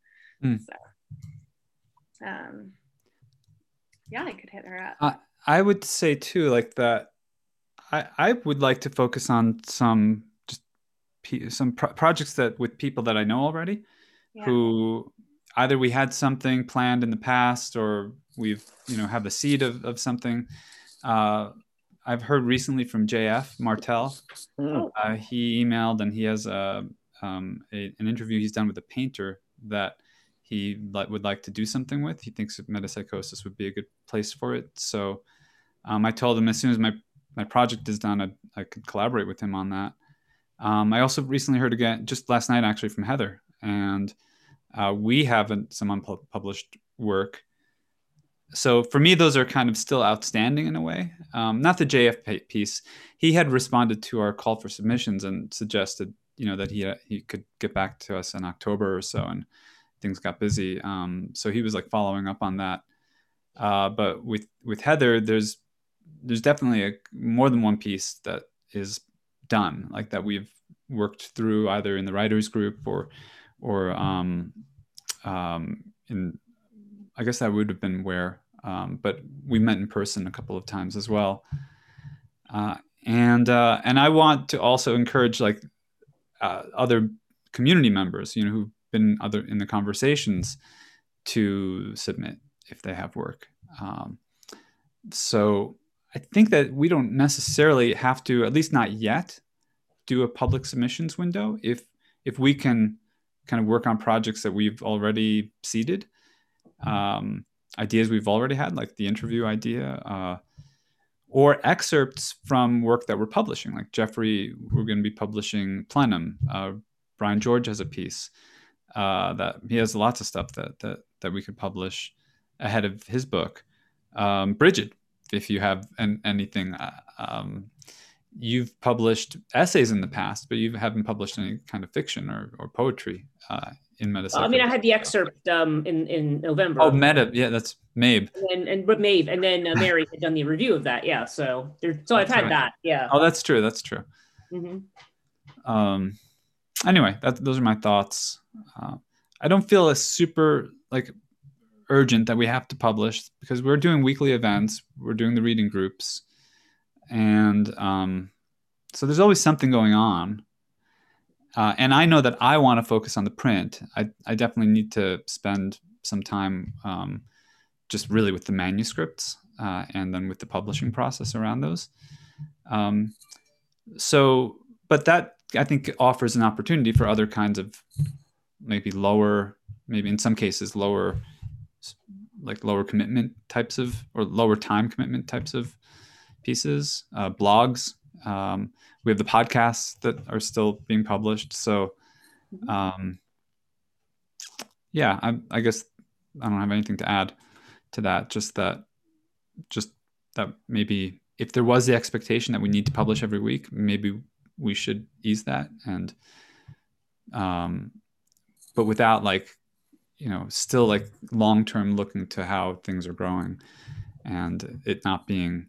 So, yeah, I could hit her up. I would say too, like that. I would like to focus on some projects that with people that I know already, who either we had something planned in the past or we've have the seed of something. I've heard recently from JF Martel. He emailed, and he has an interview he's done with a painter that he would like to do something with. He thinks metapsychosis would be a good place for it. So I told him as soon as my project is done, I could collaborate with him on that. I also recently heard again, just last night actually, from Heather, and we have some unpublished work. So for me, those are kind of still outstanding in a way. Not the JF piece. He had responded to our call for submissions and suggested, that he could get back to us in October or so, and things got busy. So he was like following up on that. But with Heather, there's definitely more than one piece that is done, like that we've worked through either in the writers group or in, I guess that would have been where, but we met in person a couple of times as well. And I want to also encourage like other community members, who've been in the conversations, to submit if they have work. So I think that we don't necessarily have to, at least not yet, do a public submissions window if we can kind of work on projects that we've already seeded, ideas we've already had, like the interview idea, or excerpts from work that we're publishing. Like Jeffrey, we're going to be publishing Plenum. Brian George has a piece that he has lots of stuff that we could publish ahead of his book. Bridget, if you have anything, you've published essays in the past, but you haven't published any kind of fiction or poetry in metapsychosis. I mean, I had the excerpt in November. Oh, yeah, that's Mabe. And Mabe, and then Mary had done the review of that. Yeah, so I've had that. Yeah. Oh, that's true. That's true. Mm-hmm. Anyway, those are my thoughts. I don't feel as super urgent that we have to publish, because we're doing weekly events, we're doing the reading groups, and so there's always something going on. And I know that I want to focus on the print. I definitely need to spend some time just really with the manuscripts and then with the publishing process around those. But that, I think, offers an opportunity for other kinds of maybe in some cases lower commitment types of, or lower time commitment types of pieces, blogs. We have the podcasts that are still being published. So, yeah, I guess I don't have anything to add to that. Just that maybe if there was the expectation that we need to publish every week, maybe we should ease that, and but without still long-term looking to how things are growing, and it not being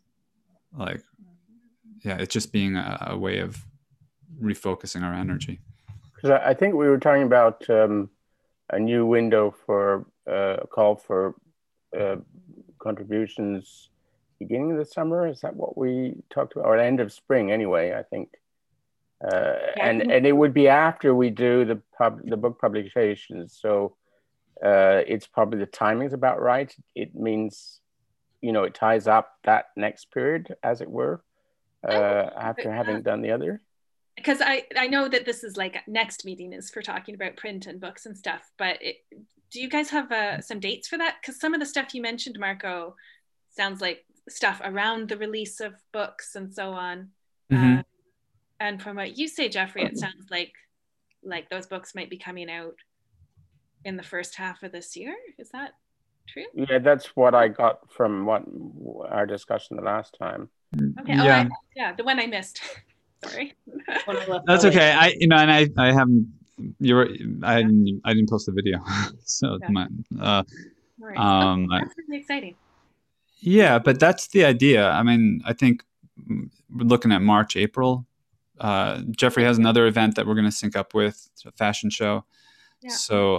it's just being a way of refocusing our energy. Because I think we were talking about a new window for a call for contributions beginning of the summer. Is that what we talked about? Or end of spring anyway, I think. And it would be after we do the book publications. So it's probably the timing's about right. It means, it ties up that next period, as it were, after having done the other. Because I know that this is next meeting is for talking about print and books and stuff, but do you guys have some dates for that? Because some of the stuff you mentioned, Marco, sounds like stuff around the release of books and so on. Mm-hmm. And from what you say, Jeffrey, it sounds like those books might be coming out in the first half of this year. Is that true? Yeah, that's what I got from our discussion the last time. Okay. The one I missed. Sorry. That's okay. I haven't you're. I didn't post the video, so Yeah. That's really exciting. Yeah, but that's the idea. I mean, I think we're looking at March, April. Jeffrey has another event that we're going to sync up with, a fashion show. Yeah. So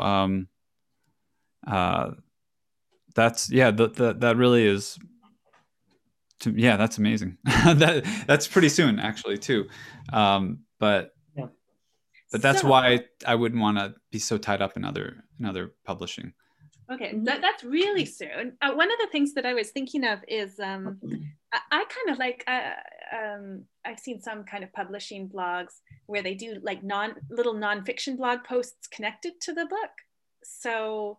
that's that really is. That's amazing. That's pretty soon actually too. But that's why I wouldn't want to be so tied up in other publishing. Okay, that's really soon. One of the things that I was thinking of is I kind of like I've seen some kind of publishing blogs where they do like little nonfiction blog posts connected to the book. So,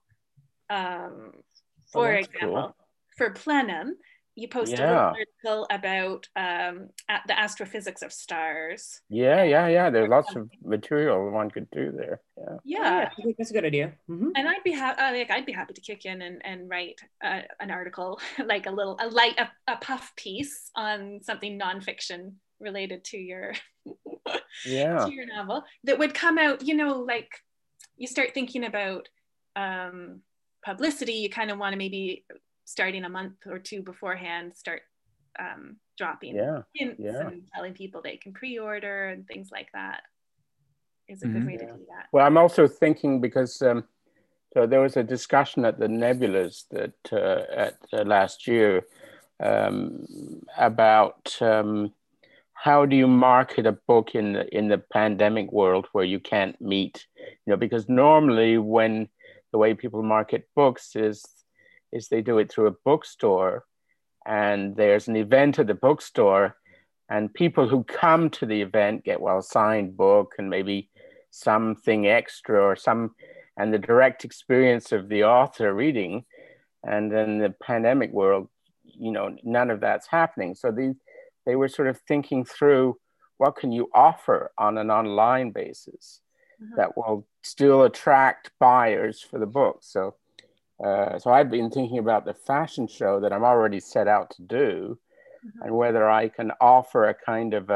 for example, for Plenum, you post a little article about the astrophysics of stars. Yeah. There's lots of material one could do there. Yeah. I think that's a good idea. Mm-hmm. And I'd be happy to kick in and write an article, like a puff piece on something nonfiction related to your to your novel that would come out. Like you start thinking about publicity, you kind of want to maybe starting a month or two beforehand start dropping hints and telling people they can pre-order and things like that is a good way to do that. Well, I'm also thinking because so there was a discussion at the Nebulas that at last year about how do you market a book in the pandemic world where you can't meet, because normally when the way people market books is they do it through a bookstore, and there's an event at the bookstore, and people who come to the event get a signed book and maybe something extra and the direct experience of the author reading. And in the pandemic world, none of that's happening. So they were sort of thinking through what can you offer on an online basis that will still attract buyers for the book. So I've been thinking about the fashion show that I'm already set out to do, and whether I can offer a kind of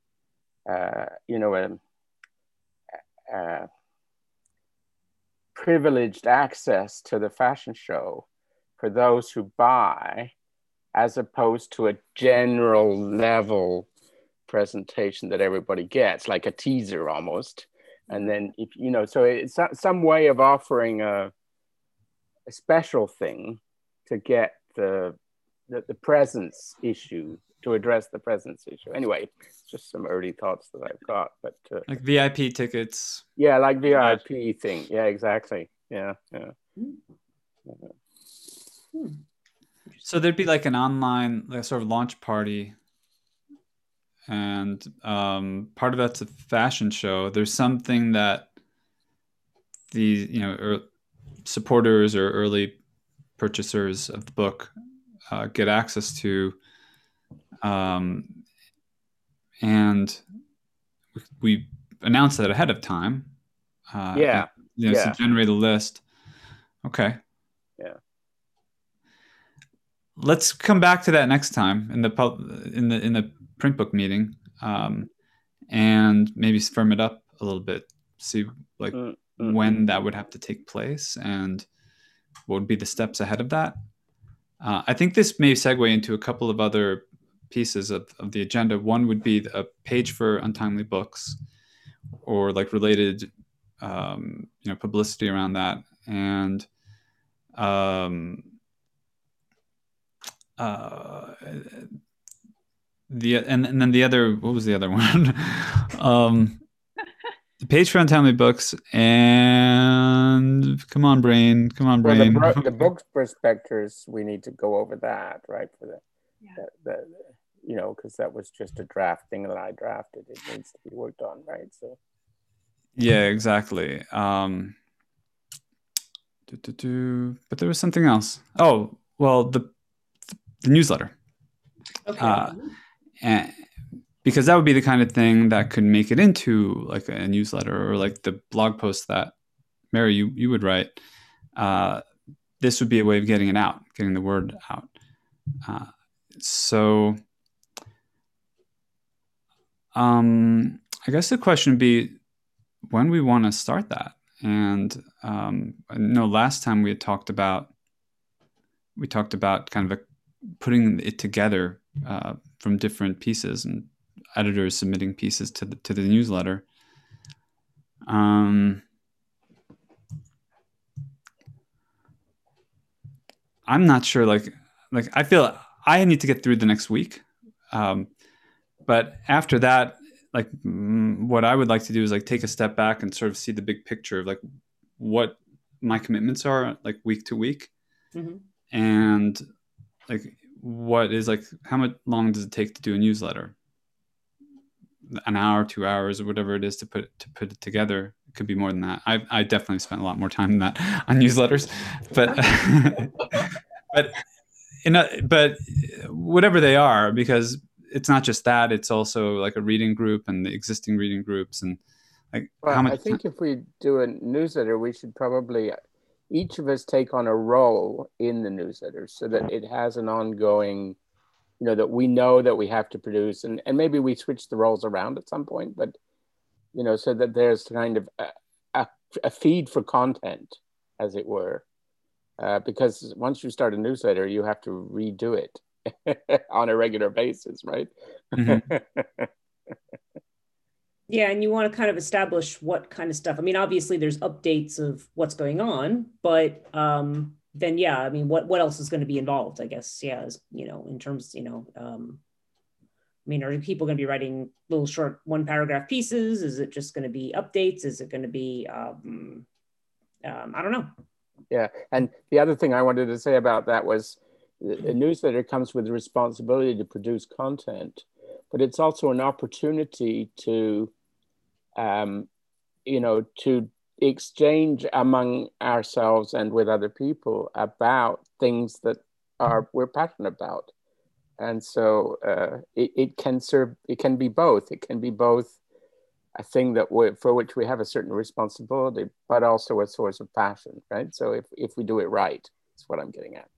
privileged access to the fashion show for those who buy, as opposed to a general level presentation that everybody gets, like a teaser almost. And then so it's some way of offering a special thing to get the presence issue, to address the presence issue. Anyway, it's just some early thoughts that I've got, but like VIP tickets. Yeah, like VIP thing. Yeah, exactly. Yeah. So there'd be like an online sort of launch party, and part of that's a fashion show. There's something that these supporters or early purchasers of the book get access to, and we announce that ahead of time. To generate a list. Okay. Yeah. Let's come back to that next time in the print book meeting, and maybe firm it up a little bit. See when that would have to take place and what would be the steps ahead of that. I think this may segue into a couple of other pieces of the agenda. One would be a page for untimely books, or like related publicity around that, and then the other, what was the other one? The page for untimely books, and come on brain. Well, the book prospectus, we need to go over that, right? For because that was just a draft thing that I drafted. It needs to be worked on, right? So yeah, exactly. But there was something else. Oh, well, the newsletter. Okay. And because that would be the kind of thing that could make it into like a newsletter, or like the blog post that Mary you would write. This would be a way of getting it out, getting the word out. So I guess the question would be, when we want to start that. And I know last time we talked about kind of putting it together from different pieces and editors submitting pieces to the newsletter. I'm not sure. Like I feel I need to get through the next week, but after that, like what I would like to do is like take a step back and sort of see the big picture of like what my commitments are like week to week, and like what is like how much long does it take to do a newsletter? An hour, 2 hours, or whatever it is to put it together. It could be more than that. I definitely spent a lot more time than that on newsletters, but but whatever they are, because it's not just that, it's also like a reading group and the existing reading groups and like how much. I think if we do a newsletter, we should probably each of us take on a role in the newsletter so that it has an ongoing, that we know that we have to produce, and maybe we switch the roles around at some point, but so that there's kind of a feed for content, as it were, because once you start a newsletter, you have to redo it on a regular basis, right? Yeah, and you want to kind of establish what kind of stuff. I mean, obviously there's updates of what's going on, but then yeah, I mean, what else is going to be involved, I guess, yeah, in terms, I mean, are people going to be writing little short 1-paragraph pieces? Is it just going to be updates? Is it going to be, I don't know. Yeah, and the other thing I wanted to say about that was a newsletter comes with the responsibility to produce content, but it's also an opportunity to, to exchange among ourselves and with other people about things that we're passionate about. And so it can be both. It can be both a thing that for which we have a certain responsibility, but also a source of passion, right? So if we do it right, that's what I'm getting at.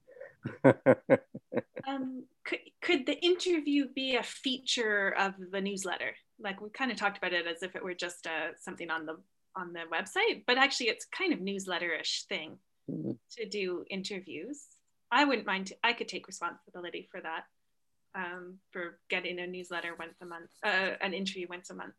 Could the interview be a feature of the newsletter? Like we kind of talked about it as if it were just something on the website, but actually it's kind of newsletter-ish thing to do interviews. I wouldn't mind. I could take responsibility for that, for getting a newsletter once a month, an interview once a month.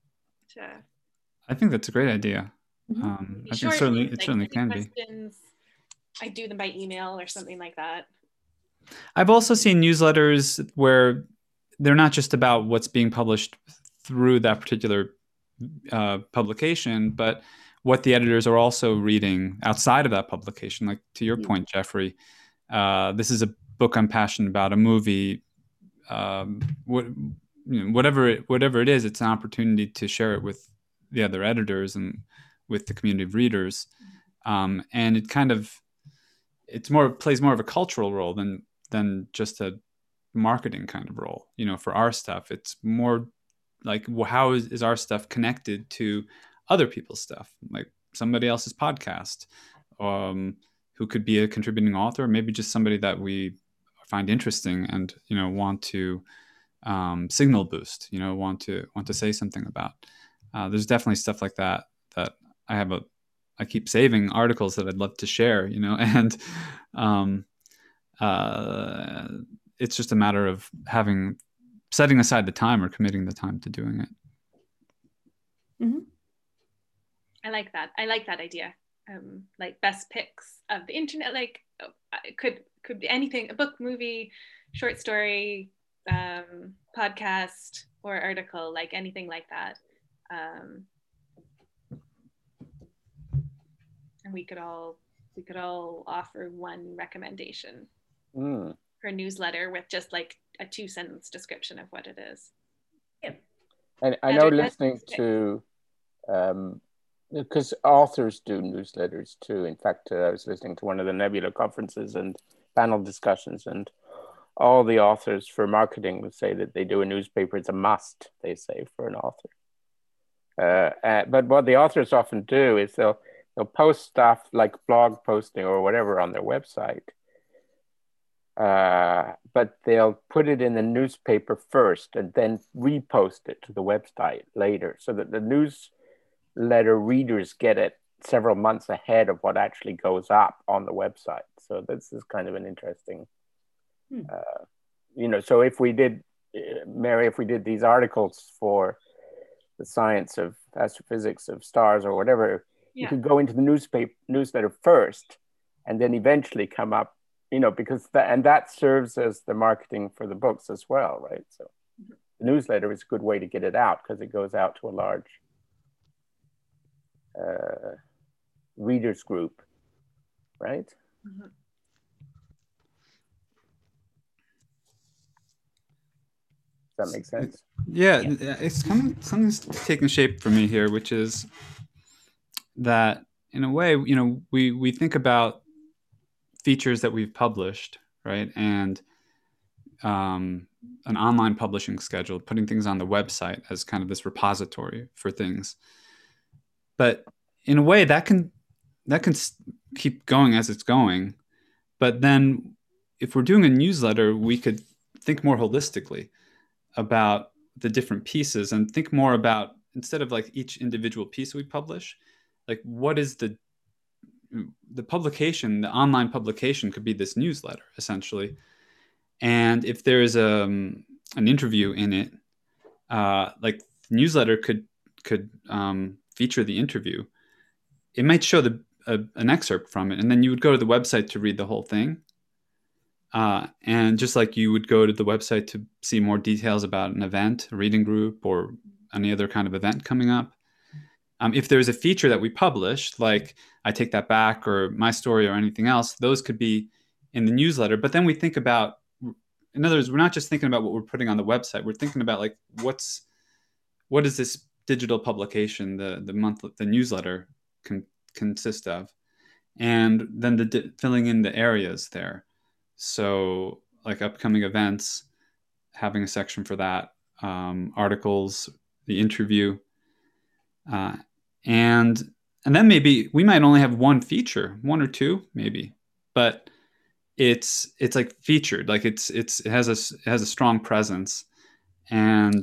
I think that's a great idea. I think it certainly can be. I do them by email or something like that. I've also seen newsletters where they're not just about what's being published through that particular publication, but what the editors are also reading outside of that publication. Like to your point, Jeffrey, this is a book I'm passionate about, a movie, whatever it is, it's an opportunity to share it with the other editors and with the community of readers. And it kind of, plays more of a cultural role than just a marketing kind of role. For our stuff, it's more like, how is our stuff connected to other people's stuff, like somebody else's podcast, who could be a contributing author, maybe just somebody that we find interesting and want to signal boost, want to say something about. There's definitely stuff like that I keep saving articles that I'd love to share, and it's just a matter of setting aside the time or committing the time to doing it. Mm-hmm. I like that idea. Like best picks of the internet, like could be anything, a book, movie, short story, podcast or article, like anything like that. And we could all offer one recommendation for a newsletter with just like a 2-sentence description of what it is. Yeah. And I know listening to, because authors do newsletters too. In fact, I was listening to one of the Nebula conferences and panel discussions, and all the authors for marketing would say that they do a newspaper. It's a must, they say, for an author. But what the authors often do is they'll post stuff like blog posting or whatever on their website, but they'll put it in the newspaper first and then repost it to the website later, so that the newsletter readers get it several months ahead of what actually goes up on the website. So this is kind of an interesting, so if we did, Mary, if we did these articles for the science of astrophysics of stars or whatever, you could go into the newsletter first and then eventually come up, because that serves as the marketing for the books as well, right? So the newsletter is a good way to get it out because it goes out to a large readers group, right? Mm-hmm. Does that make sense? Yeah, it's kind of something's taking shape for me here, which is that in a way, we think about features that we've published, right? And an online publishing schedule, putting things on the website as kind of this repository for things. But in a way, that can keep going as it's going. But then if we're doing a newsletter, we could think more holistically about the different pieces and think more about, instead of like each individual piece we publish, like what is the publication, the online publication could be this newsletter essentially. And if there's an interview in it, like the newsletter could feature the interview. It might show an excerpt from it, and then you would go to the website to read the whole thing. And just like you would go to the website to see more details about an event, a reading group, or any other kind of event coming up. If there's a feature that we published, like I Take That Back or My Story or anything else, those could be in the newsletter. But then we think about, in other words, we're not just thinking about what we're putting on the website. We're thinking about like, what is this digital publication, the newsletter consist of? And then filling in the areas there. So like upcoming events, having a section for that, articles, the interview, and then maybe we might only have one feature, one or two maybe, but it's like featured, like it has a strong presence, and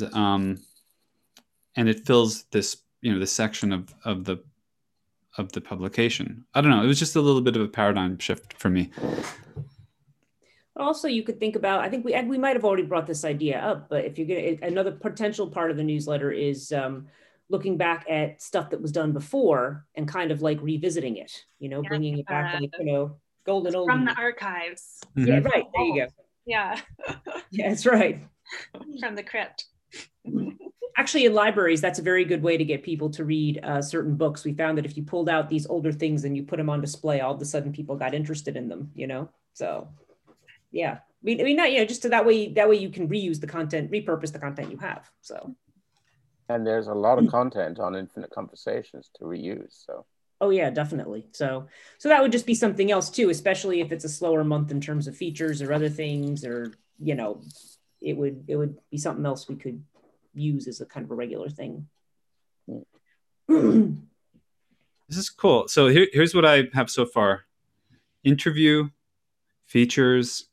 it fills this this section of the publication. I don't know. It was just a little bit of a paradigm shift for me. Also, you could think about, I think we might have already brought this idea up, but if you're going to, another potential part of the newsletter is looking back at stuff that was done before and kind of like revisiting it, bringing it back, like, golden old. From the archives. Mm-hmm. Yeah, right. There you go. Yeah. Yeah, that's right. From the crypt. Actually, in libraries, that's a very good way to get people to read certain books. We found that if you pulled out these older things and you put them on display, all of a sudden people got interested in them, So, yeah. I mean, not, just so that way you can reuse the content, repurpose the content you have. So. And there's a lot of content on Infinite Conversations to reuse. So. Oh yeah, definitely. So that would just be something else too, especially if it's a slower month in terms of features or other things, or it would be something else we could use as a kind of a regular thing. This is cool. So here's what I have so far: interview, features,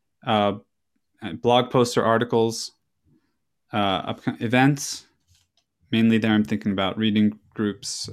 blog posts or articles, events. Mainly there, I'm thinking about reading groups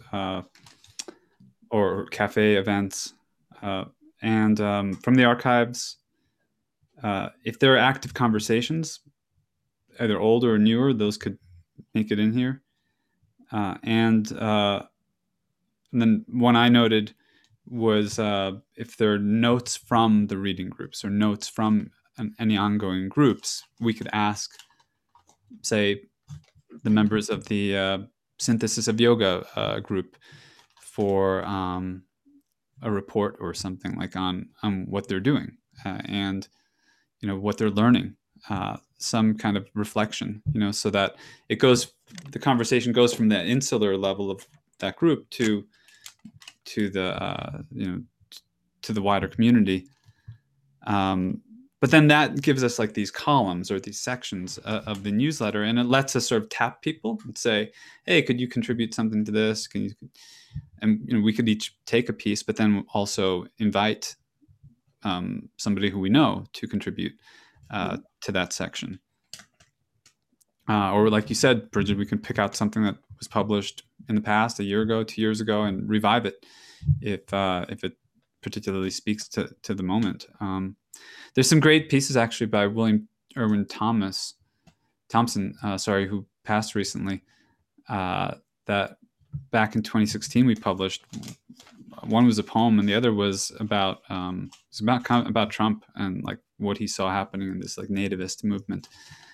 or cafe events, and from the archives. If there are active conversations, either older or newer, those could make it in here. And then one I noted was if there are notes from the reading groups or notes from any ongoing groups, we could ask, say, the members of the Synthesis of Yoga group for a report or something like on what they're doing and what they're learning, some kind of reflection, so that the conversation goes from the insular level of that group to the to the wider community. But then that gives us like these columns or these sections of the newsletter, and it lets us sort of tap people and say, hey, could you contribute something to this? And we could each take a piece, but then also invite somebody who we know to contribute to that section. Or like you said, Bridget, we can pick out something that was published in the past, a year ago, 2 years ago, and revive it if it particularly speaks to the moment. There's some great pieces actually by William Irwin Thompson, who passed recently, that back in 2016 we published. One was a poem, and the other was about Trump and like what he saw happening in this like nativist movement.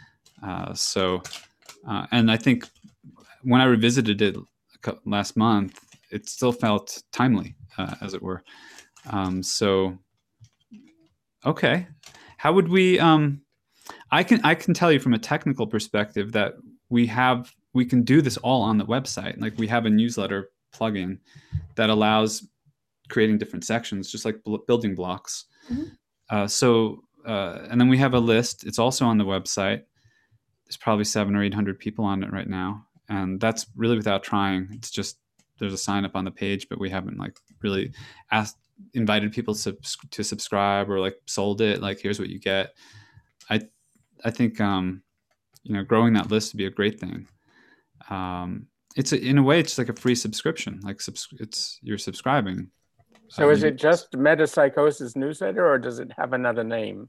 And I think when I revisited it last month, it still felt timely, as it were. Okay, how would we? I can tell you from a technical perspective that we can do this all on the website. Like we have a newsletter plugin that allows creating different sections, just like building blocks. Mm-hmm. And then we have a list. It's also on the website. There's probably 700 or 800 people on it right now, and that's really without trying. It's just there's a sign up on the page, but we haven't like really invited people to subscribe or like sold it. Like here's what you get. I think growing that list would be a great thing. In a way it's like a free subscription. Like you're subscribing. So is it just Metapsychosis newsletter, or does it have another name?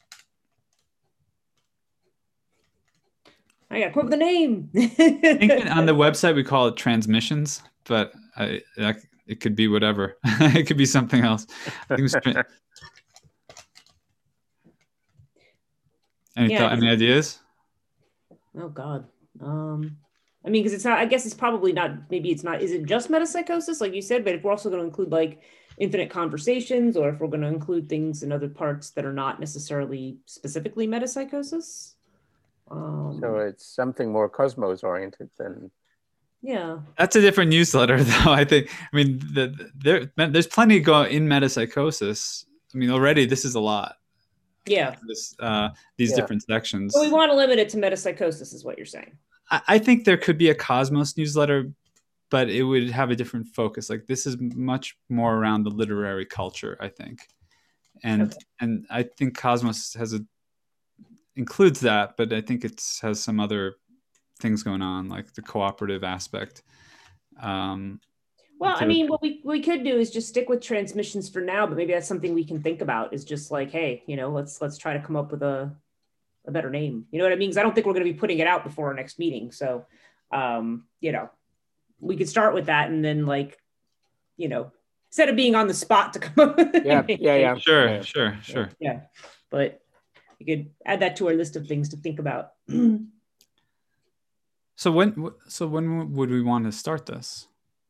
I gotta put the name. I think on the website we call it Transmissions, but it could be whatever. It could be something else. I think any ideas? Oh God. I mean, because it's not, I guess it's probably not, maybe it's not, is it just Metapsychosis, like you said? But if we're also going to include like Infinite Conversations, or if we're going to include things in other parts that are not necessarily specifically Metapsychosis. So it's something more Cosmos oriented than. Yeah. That's a different newsletter though, I think. I mean, there's plenty going in Metapsychosis. I mean, already this is a lot. Yeah. These different sections. So we want to limit it to Metapsychosis is what you're saying. I think there could be a Cosmos newsletter, but it would have a different focus. Like this is much more around the literary culture, I think. And I think Cosmos includes that, but I think it has some other things going on, like the cooperative aspect. Well, I mean, what we could do is just stick with Transmissions for now, but maybe that's something we can think about, is just like, hey, let's try to come up with a better name. You know what I mean? Because I don't think we're going to be putting it out before our next meeting. So, we could start with that, and then instead of being on the spot to come up with yeah. Sure. Yeah. But you could add that to our list of things to think about. So when would we want to start this?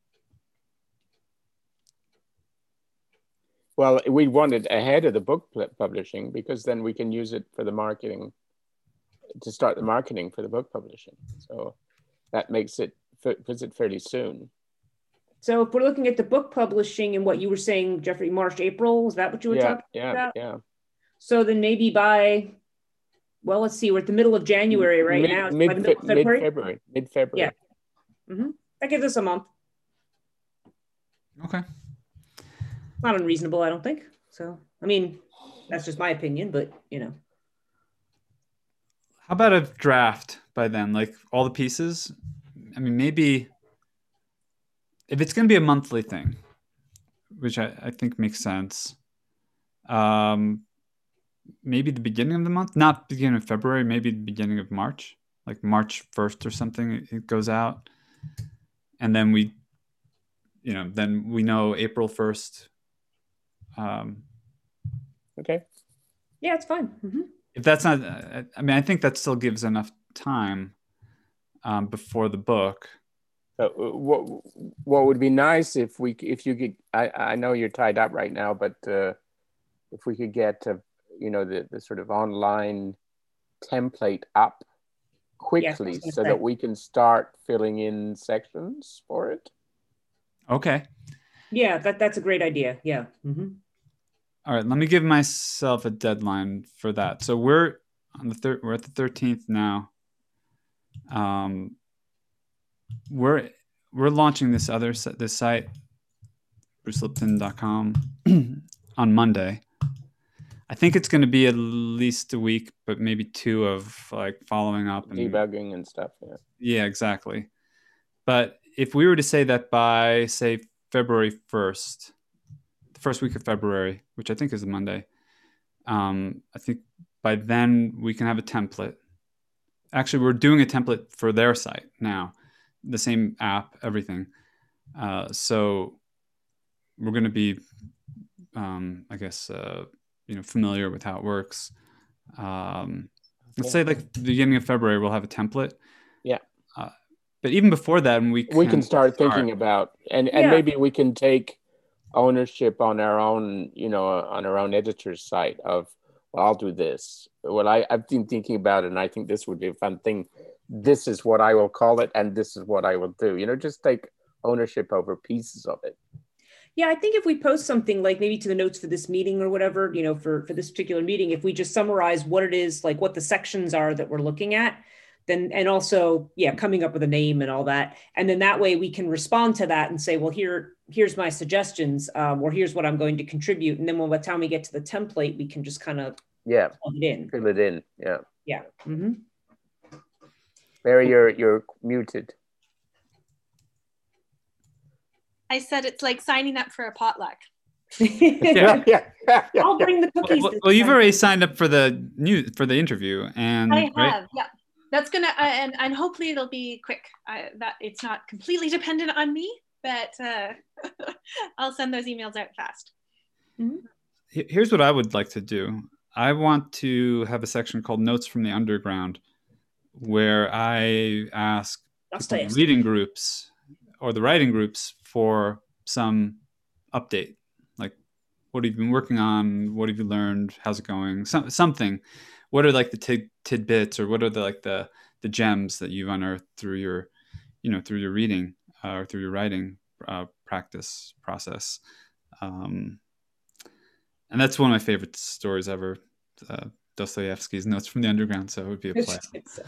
Well, we want it ahead of the book publishing, because then we can use it for the marketing, to start the marketing for the book publishing. So that makes it fairly soon. So if we're looking at the book publishing and what you were saying, Jeffrey, March, April, is that what you were talking about? Yeah. So then maybe let's see, we're at the middle of January right now. Mid-February. Yeah. Mm-hmm. That gives us a month. Okay. Not unreasonable, I don't think. So, I mean, that's just my opinion, but How about a draft by then? Like all the pieces? I mean, maybe if it's going to be a monthly thing, which I think makes sense. Maybe the beginning of the month, not beginning of February, maybe the beginning of March, like March 1st or something, it goes out. And then we know April 1st. Okay. Yeah, it's fine. Mm-hmm. If that's not, I mean, I think that still gives enough time before the book. What would be nice if you could, I know you're tied up right now, but if we could get the sort of online template up quickly, so that we can start filling in sections for it. Okay. Yeah, that's a great idea. Yeah. Mm-hmm. All right, let me give myself a deadline for that. So we're on we're at the 13th now. We're launching this site, brucelipton.com, on Monday. I think it's going to be at least a week, but maybe 2 of like following up and debugging and stuff. Yeah, exactly. But if we were to say that by, say, February 1st, the first week of February, which I think is a Monday, I think by then we can have a template. Actually, we're doing a template for their site now, the same app, everything. So we're going to be, I guess, familiar with how it works. Let's say like the beginning of February, we'll have a template. Yeah. But even before that, we can start thinking about, and maybe we can take ownership on our own, on our own editor's site of, well, I'll do this. Well, I've been thinking about it, and I think this would be a fun thing. This is what I will call it, and this is what I will do. Just take ownership over pieces of it. Yeah, I think if we post something like maybe to the notes for this meeting or whatever, for this particular meeting, if we just summarize what it is, like what the sections are that we're looking at, then, and also, coming up with a name and all that. And then that way we can respond to that and say, well, here's my suggestions, or here's what I'm going to contribute. And then by the time we get to the template, we can just kind of plug it in. Fill it in, yeah. Yeah. Mm-hmm. Mary, you're muted. I said it's like signing up for a potluck. Yeah. I'll bring the cookies. Well, you've already signed up for the interview, and I have. Yeah, that's gonna and hopefully it'll be quick. That it's not completely dependent on me, but I'll send those emails out fast. Mm-hmm. Here's what I would like to do. I want to have a section called Notes from the Underground, where I ask the reading groups or the writing groups for some update, like what have you been working on, what have you learned, how's it going, something. What are like the tidbits, or what are the gems that you've unearthed through your reading or through your writing practice process. And that's one of my favorite stories ever, Dostoevsky's Notes from the Underground. So it would be a play.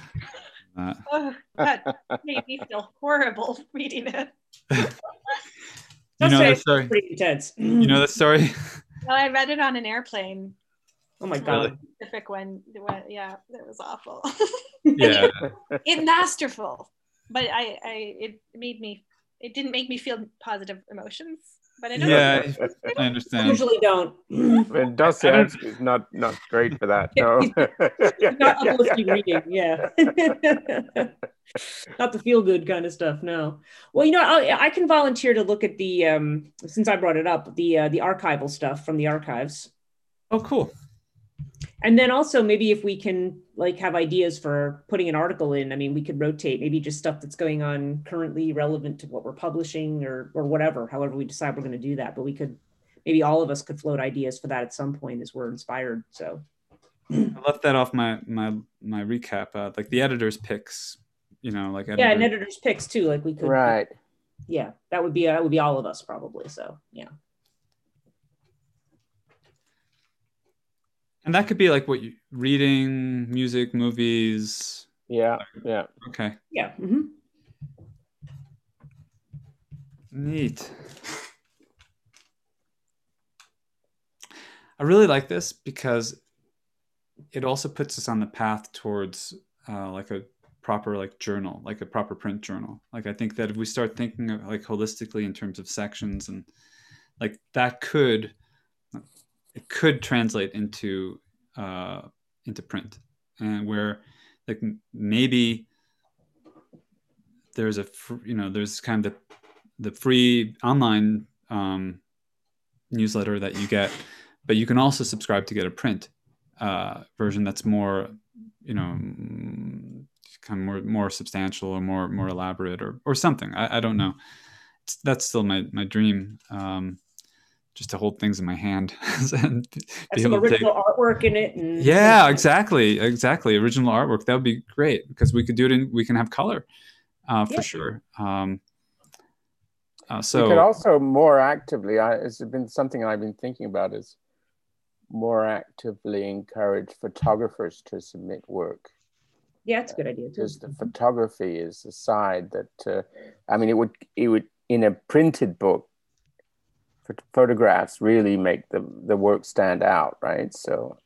That made me feel horrible reading it. You know the story? Pretty intense. You know the story? Well, I read it on an airplane. Oh my God. Really? Specific one, yeah, it was awful. Yeah. It's masterful, but it didn't make me feel positive emotions. But I don't know. I understand. Usually don't. And Dostoevsky is not great for that. No. Not uplifting reading. Yeah. Not the feel good kind of stuff. No. Well, I can volunteer to look at the since I brought it up, the archival stuff from the archives. Oh, cool. And then also maybe if we can have ideas for putting an article in, I mean, we could rotate maybe just stuff that's going on currently relevant to what we're publishing or whatever, however we decide we're going to do that. But we could, maybe all of us could float ideas for that at some point as we're inspired. So I left that off my recap, like the editor's picks, and editor's picks too. Like we could, right. Yeah, that would be all of us probably. So, yeah. And that could be like reading, music, movies. Yeah. Okay. Yeah. Mm-hmm. Neat. I really like this because it also puts us on the path towards like a proper journal, like a proper print journal. Like I think that if we start thinking of holistically in terms of sections and that could translate into print, and where maybe there's there's kind of the free online newsletter that you get, but you can also subscribe to get a print version that's more kind of more substantial or more elaborate or something. I don't know. That's still my dream. Just to hold things in my hand and be some original artwork in it. And exactly. Original artwork. That would be great because we could do it we can have color for sure. So we could also more actively, it's been something I've been thinking about, is more actively encourage photographers to submit work. Yeah, that's a good idea too. Because the photography is a side that, it would in a printed book, photographs really make the work stand out, right? So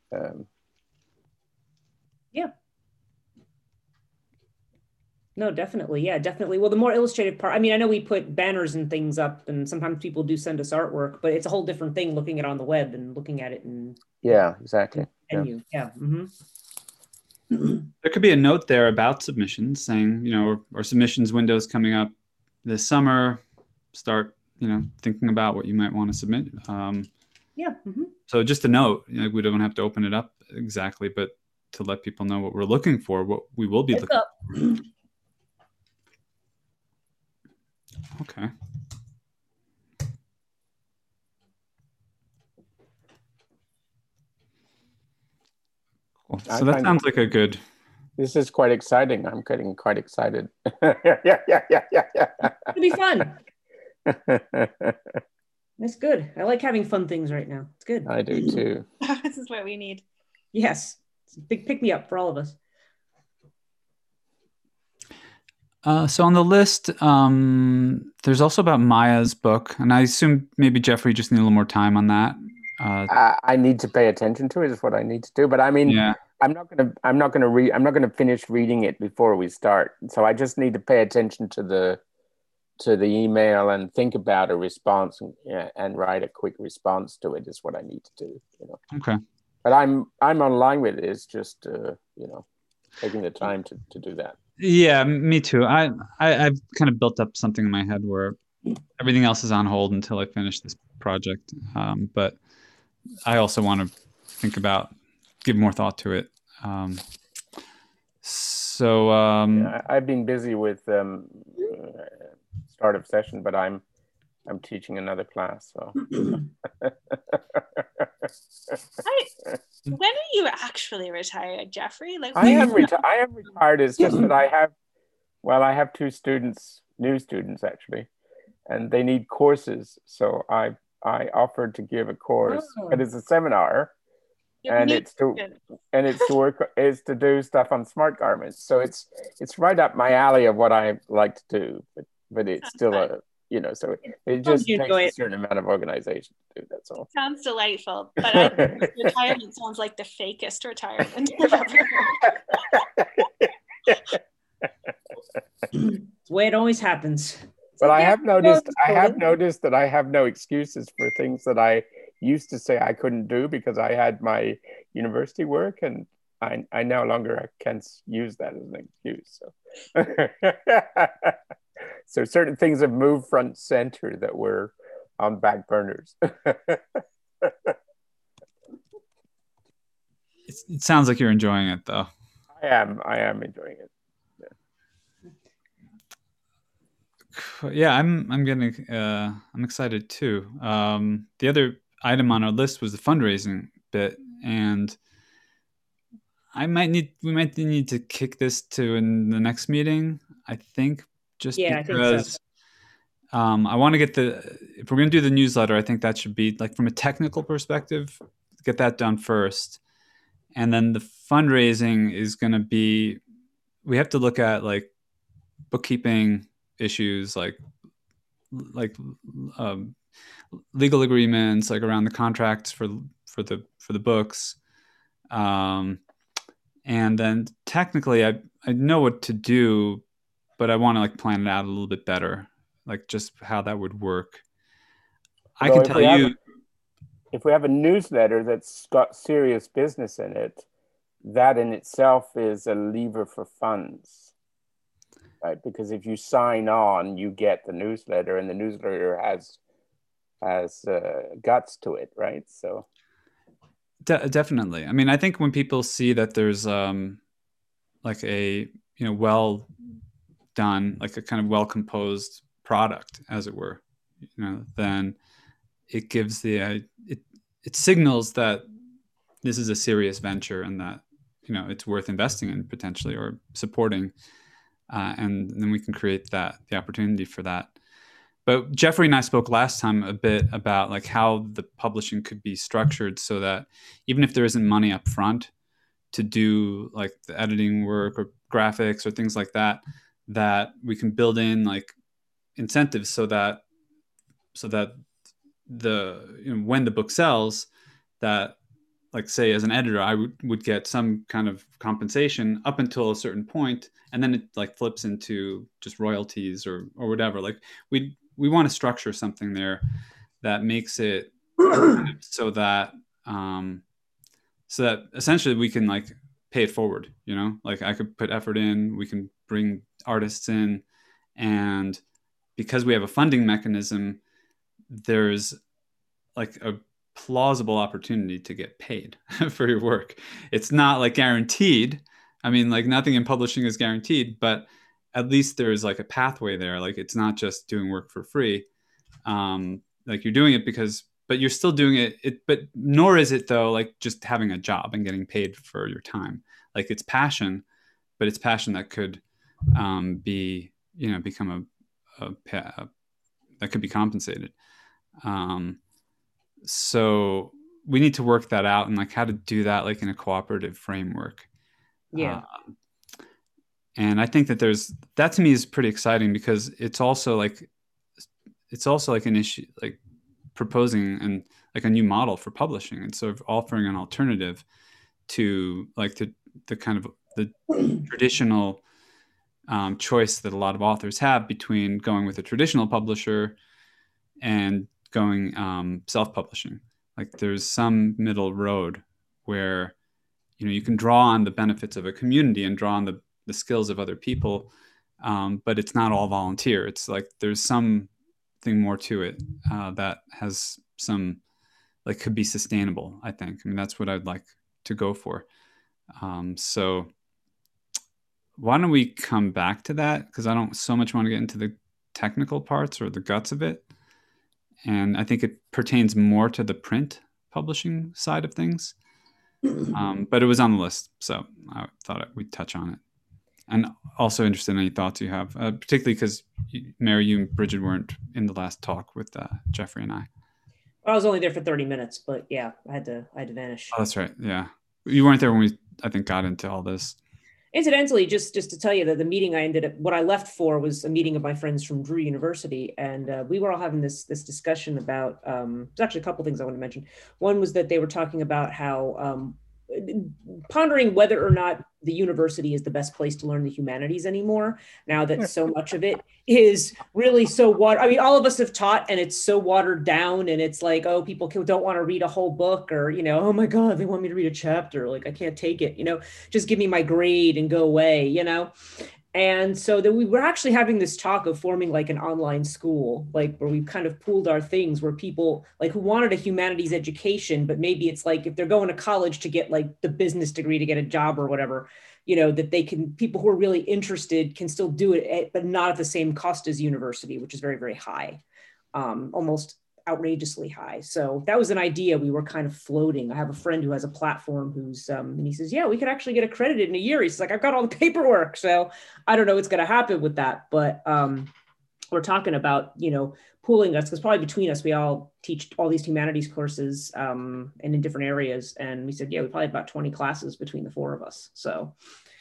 No, definitely. Yeah, definitely. Well, the more illustrative part, I mean, I know we put banners and things up, and sometimes people do send us artwork, but it's a whole different thing looking at it on the web and looking at it in Yeah, exactly. menu. Yeah. Mm-hmm. There could be a note there about submissions saying, you know, or submissions windows coming up this summer. Start, you know, thinking about what you might want to submit. Yeah. Mm-hmm. So just a note, you know, we don't have to open it up exactly, but to let people know what we're looking for, what we will be looking for. Okay. Cool. So that sounds like a good. This is quite exciting. I'm getting quite excited. Yeah. It'll be fun. That's good. I like having fun things right now. It's good. I do too. This is what we need. Yes. It's a big pick me up for all of us. So on the list, there's also about Maya's book, and I assume maybe Jeffrey just need a little more time on that. I need to pay attention to it. Is what I need to do. But I mean, yeah. I'm not gonna finish reading it before we start. So I just need to pay attention to the email and think about a response and write a quick response to it. Is what I need to do. You know. Okay. But I'm online with it. It's just you know, taking the time to do that. Yeah, me too. I've kind of built up something in my head where everything else is on hold until I finish this project. But I also want to think about, give more thought to it. Yeah, I've been busy with start of session, but I'm teaching another class. So. When are you actually retired, Jeffrey? Like, I am retired. It's just that I have two students, new students actually, and they need courses. So I offered to give a course, but it's a seminar, and it's to do stuff on smart garments. So it's right up my alley of what I like to do, but it's still fun. So it just takes a certain amount of organization to do. That's all. Sounds delightful, but I think retirement sounds like the fakest retirement I've ever heard. It's the way it always happens. But I have noticed that I have no excuses for things that I used to say I couldn't do because I had my university work, and I no longer can use that as an excuse. So. So certain things have moved front center that were on back burners. It sounds like you're enjoying it, though. I am enjoying it. Yeah, I'm excited too. The other item on our list was the fundraising bit, and we might need to kick this to in the next meeting, I think. Just because I think so. I want to get if we're going to do the newsletter, I think that should be like from a technical perspective, get that done first. And then the fundraising is going to be, we have to look at like bookkeeping issues, like legal agreements, like around the contracts for the books. And then technically I know what to do, but I want to like plan it out a little bit better, like just how that would work. I can tell you, if we have a newsletter that's got serious business in it, that in itself is a lever for funds, right? Because if you sign on, you get the newsletter, and the newsletter has guts to it, right? So definitely. I mean, I think when people see that there's like a well done, like a kind of well composed product, as it were, then it gives it signals that this is a serious venture and that it's worth investing in potentially or supporting, and then we can create the opportunity for that. But Jeffrey and I spoke last time a bit about like how the publishing could be structured so that even if there isn't money up front to do like the editing work or graphics or things like that, that we can build in like incentives so that the when the book sells, that like say as an editor, I would get some kind of compensation up until a certain point, and then it like flips into just royalties or whatever. Like we want to structure something there that makes it so that essentially we can like pay it forward, you know, like I could put effort in, we can bring artists in, and because we have a funding mechanism, there's like a plausible opportunity to get paid for your work. It's not like guaranteed. I mean, like nothing in publishing is guaranteed, but at least there's like a pathway there. Like it's not just doing work for free. Like you're doing it but you're still doing it, but nor is it though, like just having a job and getting paid for your time. Like it's passion, but it's passion that could be, you know, become that could be compensated. So we need to work that out and like how to do that like in a cooperative framework. Yeah. And I think that that to me is pretty exciting because it's also like an issue, like proposing and like a new model for publishing and sort of offering an alternative to like the kind of the traditional choice that a lot of authors have between going with a traditional publisher and going self-publishing. Like there's some middle road where, you know, you can draw on the benefits of a community and draw on the skills of other people, but it's not all volunteer. It's like there's something more to it that has some, like, could be sustainable, I think. I mean, that's what I'd like to go for. So why don't we come back to that? Because I don't so much want to get into the technical parts or the guts of it. And I think it pertains more to the print publishing side of things. But it was on the list, so I thought we'd touch on it. And also interested in any thoughts you have, particularly because, Mary, you and Bridget weren't in the last talk with Jeffrey and I. I was only there for 30 minutes, but yeah, I had to vanish. Oh, that's right. Yeah. You weren't there when we, I think, got into all this. Incidentally, just to tell you that the meeting what I left for was a meeting of my friends from Drew University. And we were all having this discussion about, there's actually a couple things I want to mention. One was that they were talking about how, pondering whether or not the university is the best place to learn the humanities anymore, now that so much of it is really so I mean, all of us have taught and it's so watered down, and it's like, oh, people don't want to read a whole book, or, you know, oh my God, they want me to read a chapter. Like, I can't take it, you know, just give me my grade and go away, you know? And so that we were actually having this talk of forming like an online school, like where we kind of pooled our things, where people like who wanted a humanities education, but maybe it's like if they're going to college to get like the business degree to get a job or whatever, you know, that people who are really interested can still do it, but not at the same cost as university, which is very, very high, almost outrageously high. So that was an idea we were kind of floating. I have a friend who has a platform and he says, yeah, we could actually get accredited in a year. He's like, I've got all the paperwork. So I don't know what's going to happen with that, but we're talking about, you know, pooling us, because probably between us, we all teach all these humanities courses and in different areas. And we said, yeah, we probably have about 20 classes between the four of us. So,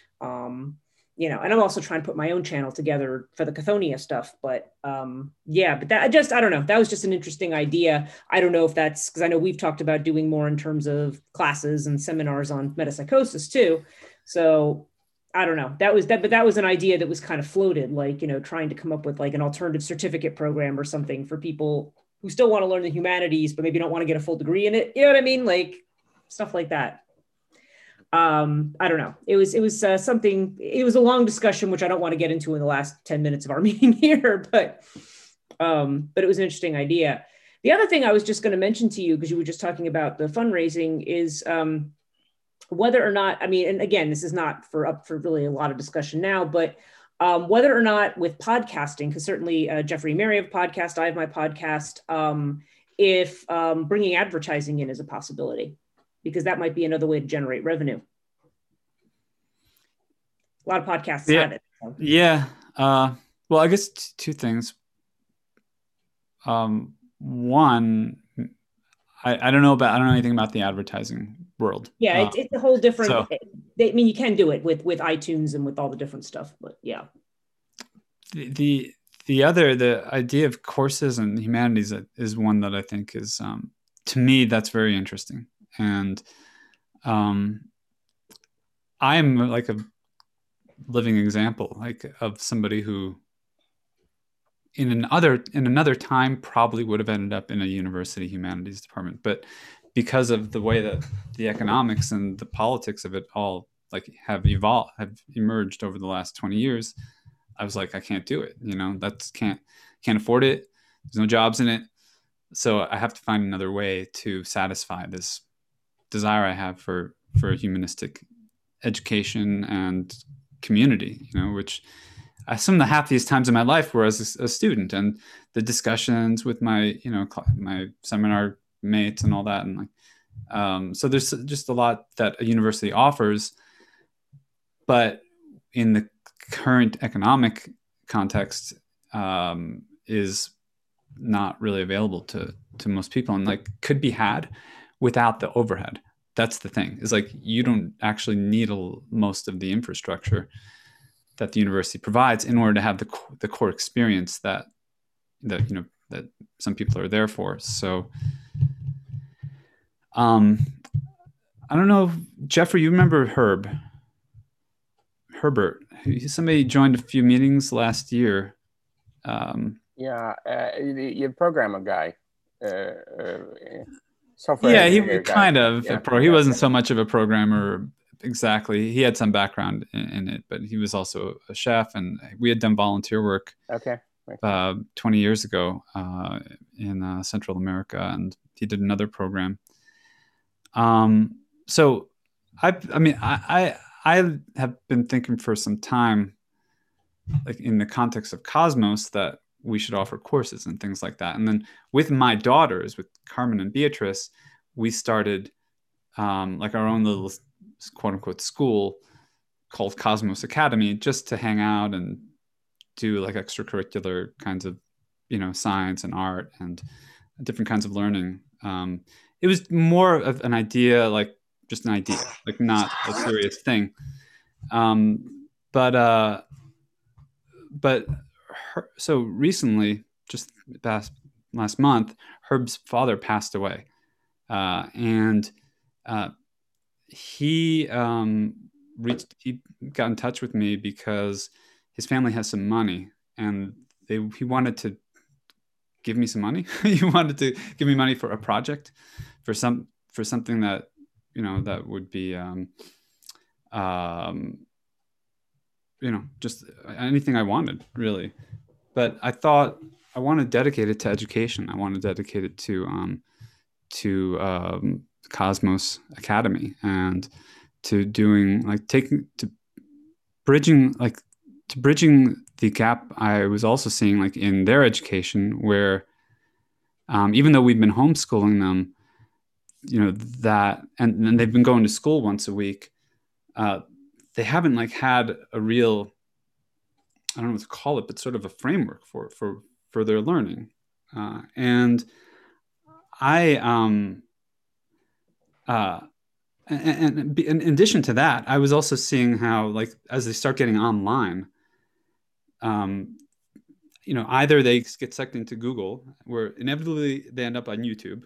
you know, and I'm also trying to put my own channel together for the Cathonia stuff, but yeah, but I don't know. That was just an interesting idea. I don't know if that's, because I know we've talked about doing more in terms of classes and seminars on metapsychosis too. So I don't know. But that was an idea that was kind of floated, like, you know, trying to come up with like an alternative certificate program or something for people who still want to learn the humanities, but maybe don't want to get a full degree in it. You know what I mean? Like stuff like that. I don't know. It was something, it was a long discussion, which I don't want to get into in the last 10 minutes of our meeting here, but it was an interesting idea. The other thing I was just going to mention to you, because you were just talking about the fundraising, is whether or not, I mean, and again, this is not up for really a lot of discussion now, but whether or not with podcasting, because certainly Jeffrey and Mary have a podcast, I have my podcast, if bringing advertising in is a possibility, because that might be another way to generate revenue. A lot of podcasts have it. So. Yeah. Well, I guess two things. One, I don't know anything about the advertising world. Yeah, it's a whole different. So, I mean, you can do it with iTunes and with all the different stuff, but yeah. The idea of courses and humanities is one that I think is, to me, that's very interesting. And I'm like a living example, like of somebody who in another time probably would have ended up in a university humanities department, but because of the way that the economics and the politics of it all like have emerged over the last 20 years, I was like, I can't do it. That's can't afford it. There's no jobs in it. So I have to find another way to satisfy this desire I have for humanistic education and community, which some of the happiest times in my life were as a student, and the discussions with my, my seminar mates and all that. And like, so there's just a lot that a university offers, but in the current economic context, is not really available to most people, and like could be had without the overhead. That's the thing, is like you don't actually need most of the infrastructure that the university provides in order to have the core experience that some people are there for. So I don't know, Jeffrey, you remember Herbert? Somebody joined a few meetings last year. Your programmer guy. Software. Yeah, he kind of. He wasn't so much of a programmer exactly. He had some background in it, but he was also a chef, and we had done volunteer work. Okay. 20 years ago in Central America, and he did another program. So I have been thinking for some time, like in the context of Cosmos, that we should offer courses and things like that. And then with my daughters, with Carmen and Beatrice, we started like our own little quote unquote school called Cosmos Academy, just to hang out and do like extracurricular kinds of, science and art and different kinds of learning. It was more of an idea, like just an idea, like not a serious thing. So recently, just last month, Herb's father passed away, and he got in touch with me because his family has some money, and he wanted to give me some money. He wanted to give me money for a project, for something that that would be just anything I wanted, really. But I thought I want to dedicate it to education. I want to dedicate it to Cosmos Academy, and to doing bridging the gap I was also seeing like in their education, where even though we've been homeschooling them, that and they've been going to school once a week, they haven't like had a real, I don't know what to call it, but sort of a framework for their learning. And in addition to that, I was also seeing how, like, as they start getting online, either they get sucked into Google, where inevitably they end up on YouTube,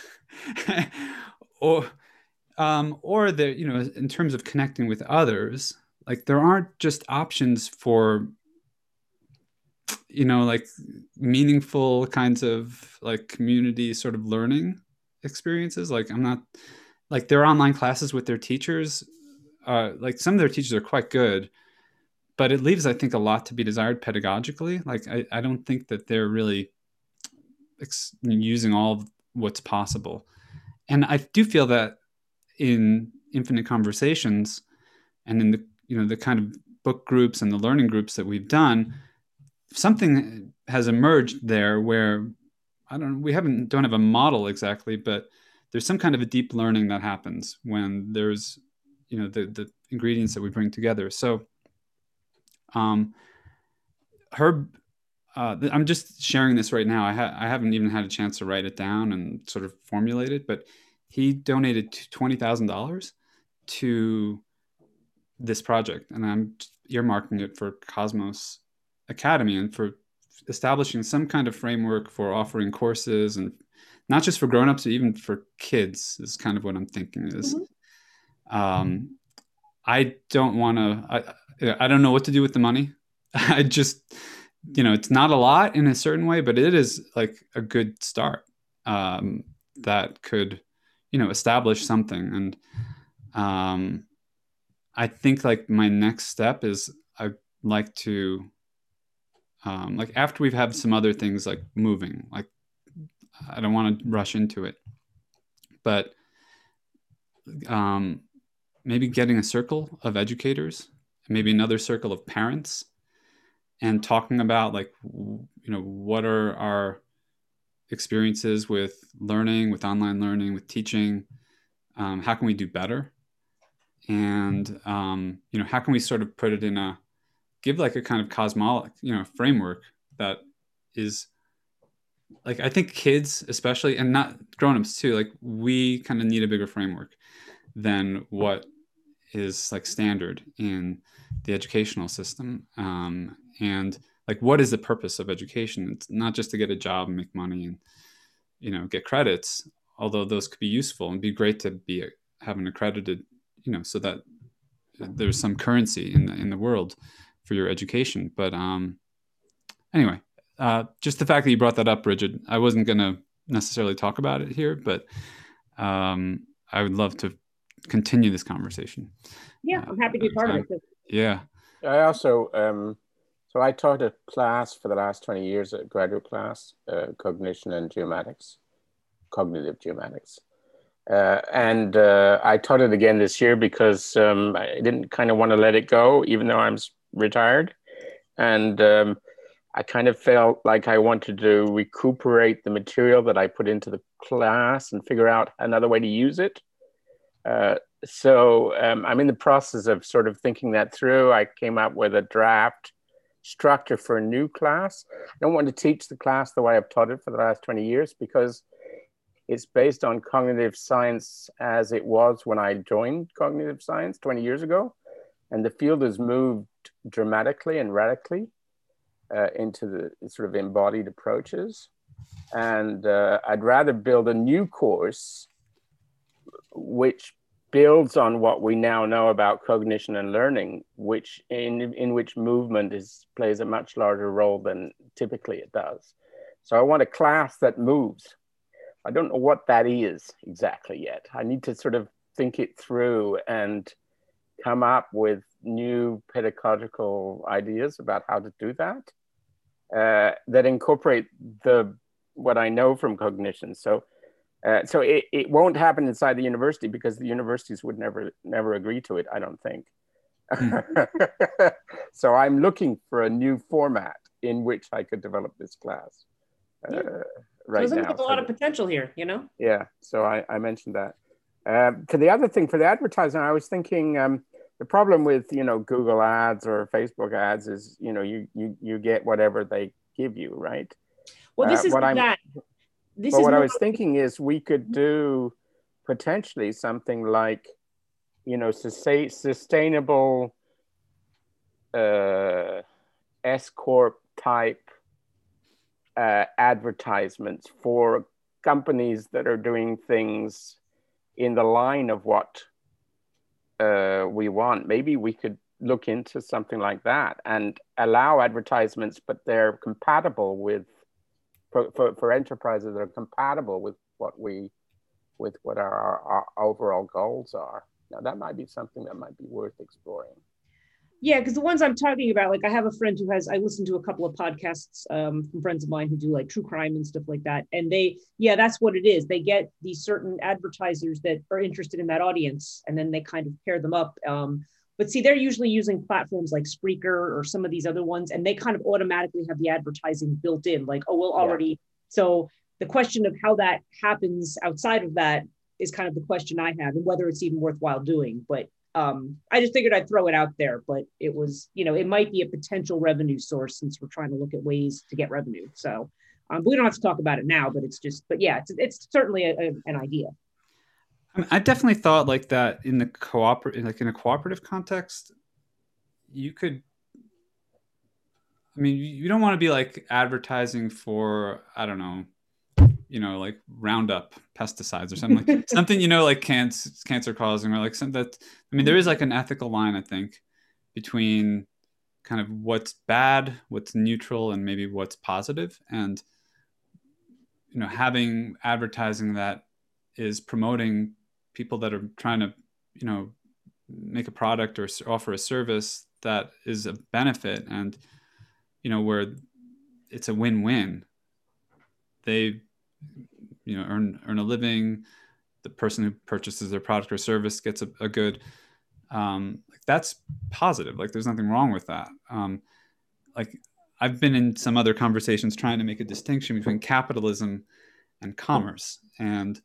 or they're, in terms of connecting with others, like there aren't just options for, like meaningful kinds of like community sort of learning experiences. Like I'm not, like their online classes with their teachers, like some of their teachers are quite good, but it leaves, I think, a lot to be desired pedagogically. Like I don't think that they're really using all what's possible. And I do feel that in Infinite Conversations and in the, the kind of book groups and the learning groups that we've done, something has emerged there where we don't have a model exactly, but there's some kind of a deep learning that happens when there's, the ingredients that we bring together. So Herb, I'm just sharing this right now. I haven't even had a chance to write it down and sort of formulate it, but he donated $20,000 to this project, and I'm earmarking it for Cosmos Academy and for establishing some kind of framework for offering courses, and not just for grown-ups, but even for kids is kind of what I'm thinking is. I don't want to, I don't know what to do with the money. I just, it's not a lot in a certain way, but it is like a good start that could, establish something. And I think like my next step is I'd like to, like after we've had some other things like moving, like I don't want to rush into it, but maybe getting a circle of educators, maybe another circle of parents, and talking about like, what are our experiences with learning, with online learning, with teaching? How can we do better? And, how can we sort of put it in give like a kind of cosmology, framework that is like, I think kids especially, and not grownups too, like we kind of need a bigger framework than what is like standard in the educational system. And like, what is the purpose of education? It's not just to get a job and make money and, get credits, although those could be useful and be great to have an accredited, so that there's some currency in the world for your education. But anyway, just the fact that you brought that up, Bridget, I wasn't going to necessarily talk about it here, but I would love to continue this conversation. Yeah, I'm happy to be part of it. Yeah. I also, so I taught a class for the last 20 years, a graduate class, cognition and geomatics, cognitive geomatics. And I taught it again this year because I didn't kind of want to let it go, even though I'm retired. And I kind of felt like I wanted to recuperate the material that I put into the class and figure out another way to use it. So I'm in the process of sort of thinking that through. I came up with a draft structure for a new class. I don't want to teach the class the way I've taught it for the last 20 years because it's based on cognitive science as it was when I joined cognitive science 20 years ago. And the field has moved dramatically and radically into the sort of embodied approaches. And I'd rather build a new course which builds on what we now know about cognition and learning, which in which movement plays a much larger role than typically it does. So I want a class that moves. I don't know what that is exactly yet. I need to sort of think it through and come up with new pedagogical ideas about how to do that, that incorporate what I know from cognition. So it won't happen inside the university because the universities would never agree to it, I don't think. So I'm looking for a new format in which I could develop this class right now. There's a lot of potential here, Yeah, so I mentioned that. To the other thing, for the advertising, I was thinking the problem with, Google ads or Facebook ads is, you get whatever they give you, right? Well, this is what I was thinking is we could do potentially something like, sustainable S Corp type advertisements for companies that are doing things in the line of what we want. Maybe we could look into something like that and allow advertisements, but they're compatible with for enterprises that are compatible with what our overall goals are. Now that might be something that might be worth exploring. Yeah, because the ones I'm talking about, like I have a friend I listened to a couple of podcasts from friends of mine who do like true crime and stuff like that. And that's what it is. They get these certain advertisers that are interested in that audience, and then they kind of pair them up. But see, they're usually using platforms like Spreaker or some of these other ones, and they kind of automatically have the advertising built in, like, oh, we'll already. Yeah. So the question of how that happens outside of that is kind of the question I have, and whether it's even worthwhile doing. But I just figured I'd throw it out there, but it was, it might be a potential revenue source since we're trying to look at ways to get revenue. So we don't have to talk about it now, but it's certainly an idea. I definitely thought like that in a cooperative context, you could, you don't want to be like advertising for, I don't know, you know, like Roundup pesticides or something like something, you know, like cancer causing, or like something that, I mean, there is like an ethical line, I think, between kind of what's bad, what's neutral, and maybe what's positive. And, you know, having advertising that is promoting people that are trying to, you know, make a product or offer a service that is a benefit, and, you know, where it's a win-win. They, you know, earn a living. The person who purchases their product or service gets a good, like that's positive. Like there's nothing wrong with that. Like I've been in some other conversations trying to make a distinction between capitalism and commerce, and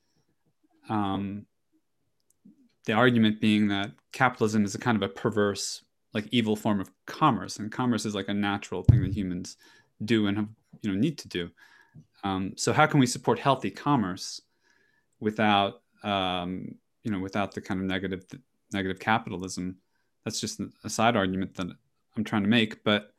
the argument being that capitalism is a kind of a perverse, like evil form of commerce, and commerce is like a natural thing that humans do and have, you know, need to do. So how can we support healthy commerce without, you know, without the kind of negative capitalism? That's just a side argument that I'm trying to make, but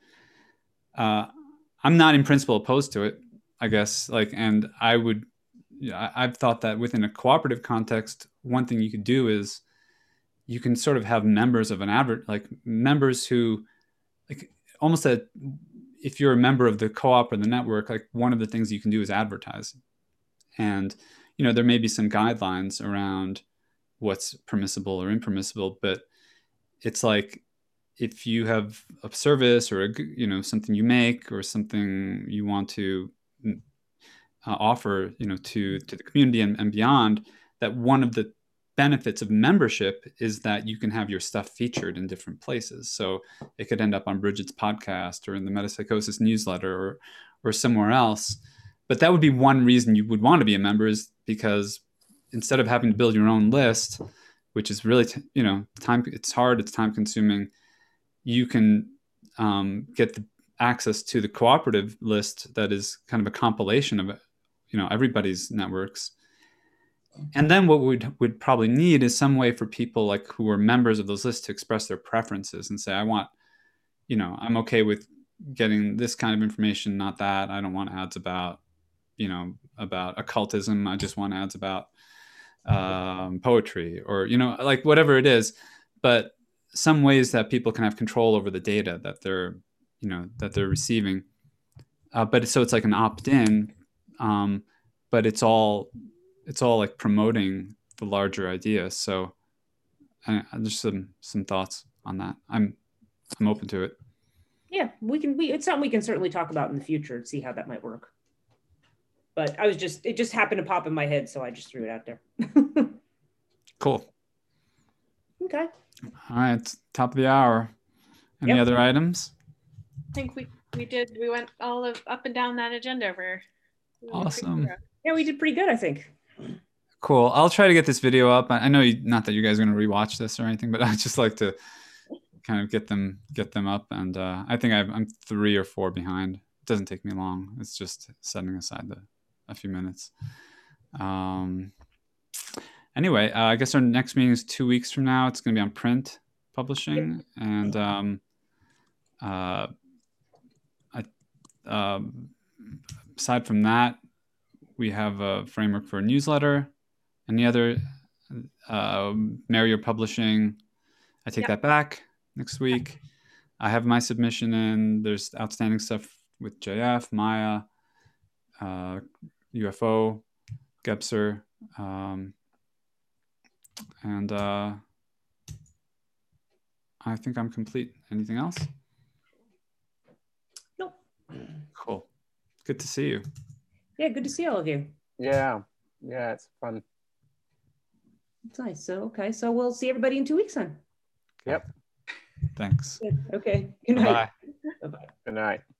I'm not in principle opposed to it, I guess. Like, and I would, I've thought that within a cooperative context, one thing you could do is you can sort of have members of an like members who, like, almost a, if you're a member of the co-op or the network, like one of the things you can do is advertise. And, you know, there may be some guidelines around what's permissible or impermissible, but it's like, if you have a service or you know, something you make or something you want to offer, you know, to the community and beyond, that one of the benefits of membership is that you can have your stuff featured in different places. So it could end up on Bridget's podcast or in the Metapsychosis newsletter or somewhere else. But that would be one reason you would want to be a member, is because instead of having to build your own list, which is really, you know, it's hard, it's time consuming, you can get the access to the cooperative list that is kind of a compilation of, you know, everybody's networks. And then what we'd probably need is some way for people like who are members of those lists to express their preferences and say, I want, you know, I'm okay with getting this kind of information, not that. I don't want ads about, you know, about occultism. I just want ads about poetry, or, you know, like whatever it is. But some ways that people can have control over the data that they're, you know, that they're receiving. But so it's like an opt-in, but it's all like promoting the larger idea. So there's some thoughts on that. I'm open to it. Yeah, it's something we can certainly talk about in the future and see how that might work. But it just happened to pop in my head, so I just threw it out there. Cool. Okay. All right, top of the hour. Any other items? I think we went all up and down that agenda. Awesome. Yeah, we did pretty good, I think. Cool. I'll try to get this video up. I know not that you guys are going to rewatch this or anything, but I just like to kind of get them up. And I think I'm 3 or 4 behind. It doesn't take me long. It's just setting aside a few minutes. Anyway, I guess our next meeting is 2 weeks from now. It's going to be on print publishing. And aside from that, we have a framework for a newsletter. Any other Merrier Publishing? I take that back next week. I have my submission in. There's outstanding stuff with JF, Maya, UFO, Gebser, and I think I'm complete. Anything else? Nope. Cool. Good to see you. Yeah, good to see all of you. Yeah, it's fun. It's nice. So, okay. So we'll see everybody in 2 weeks then. Yep. Thanks. Okay. Good night. Bye. Bye-bye. Good night.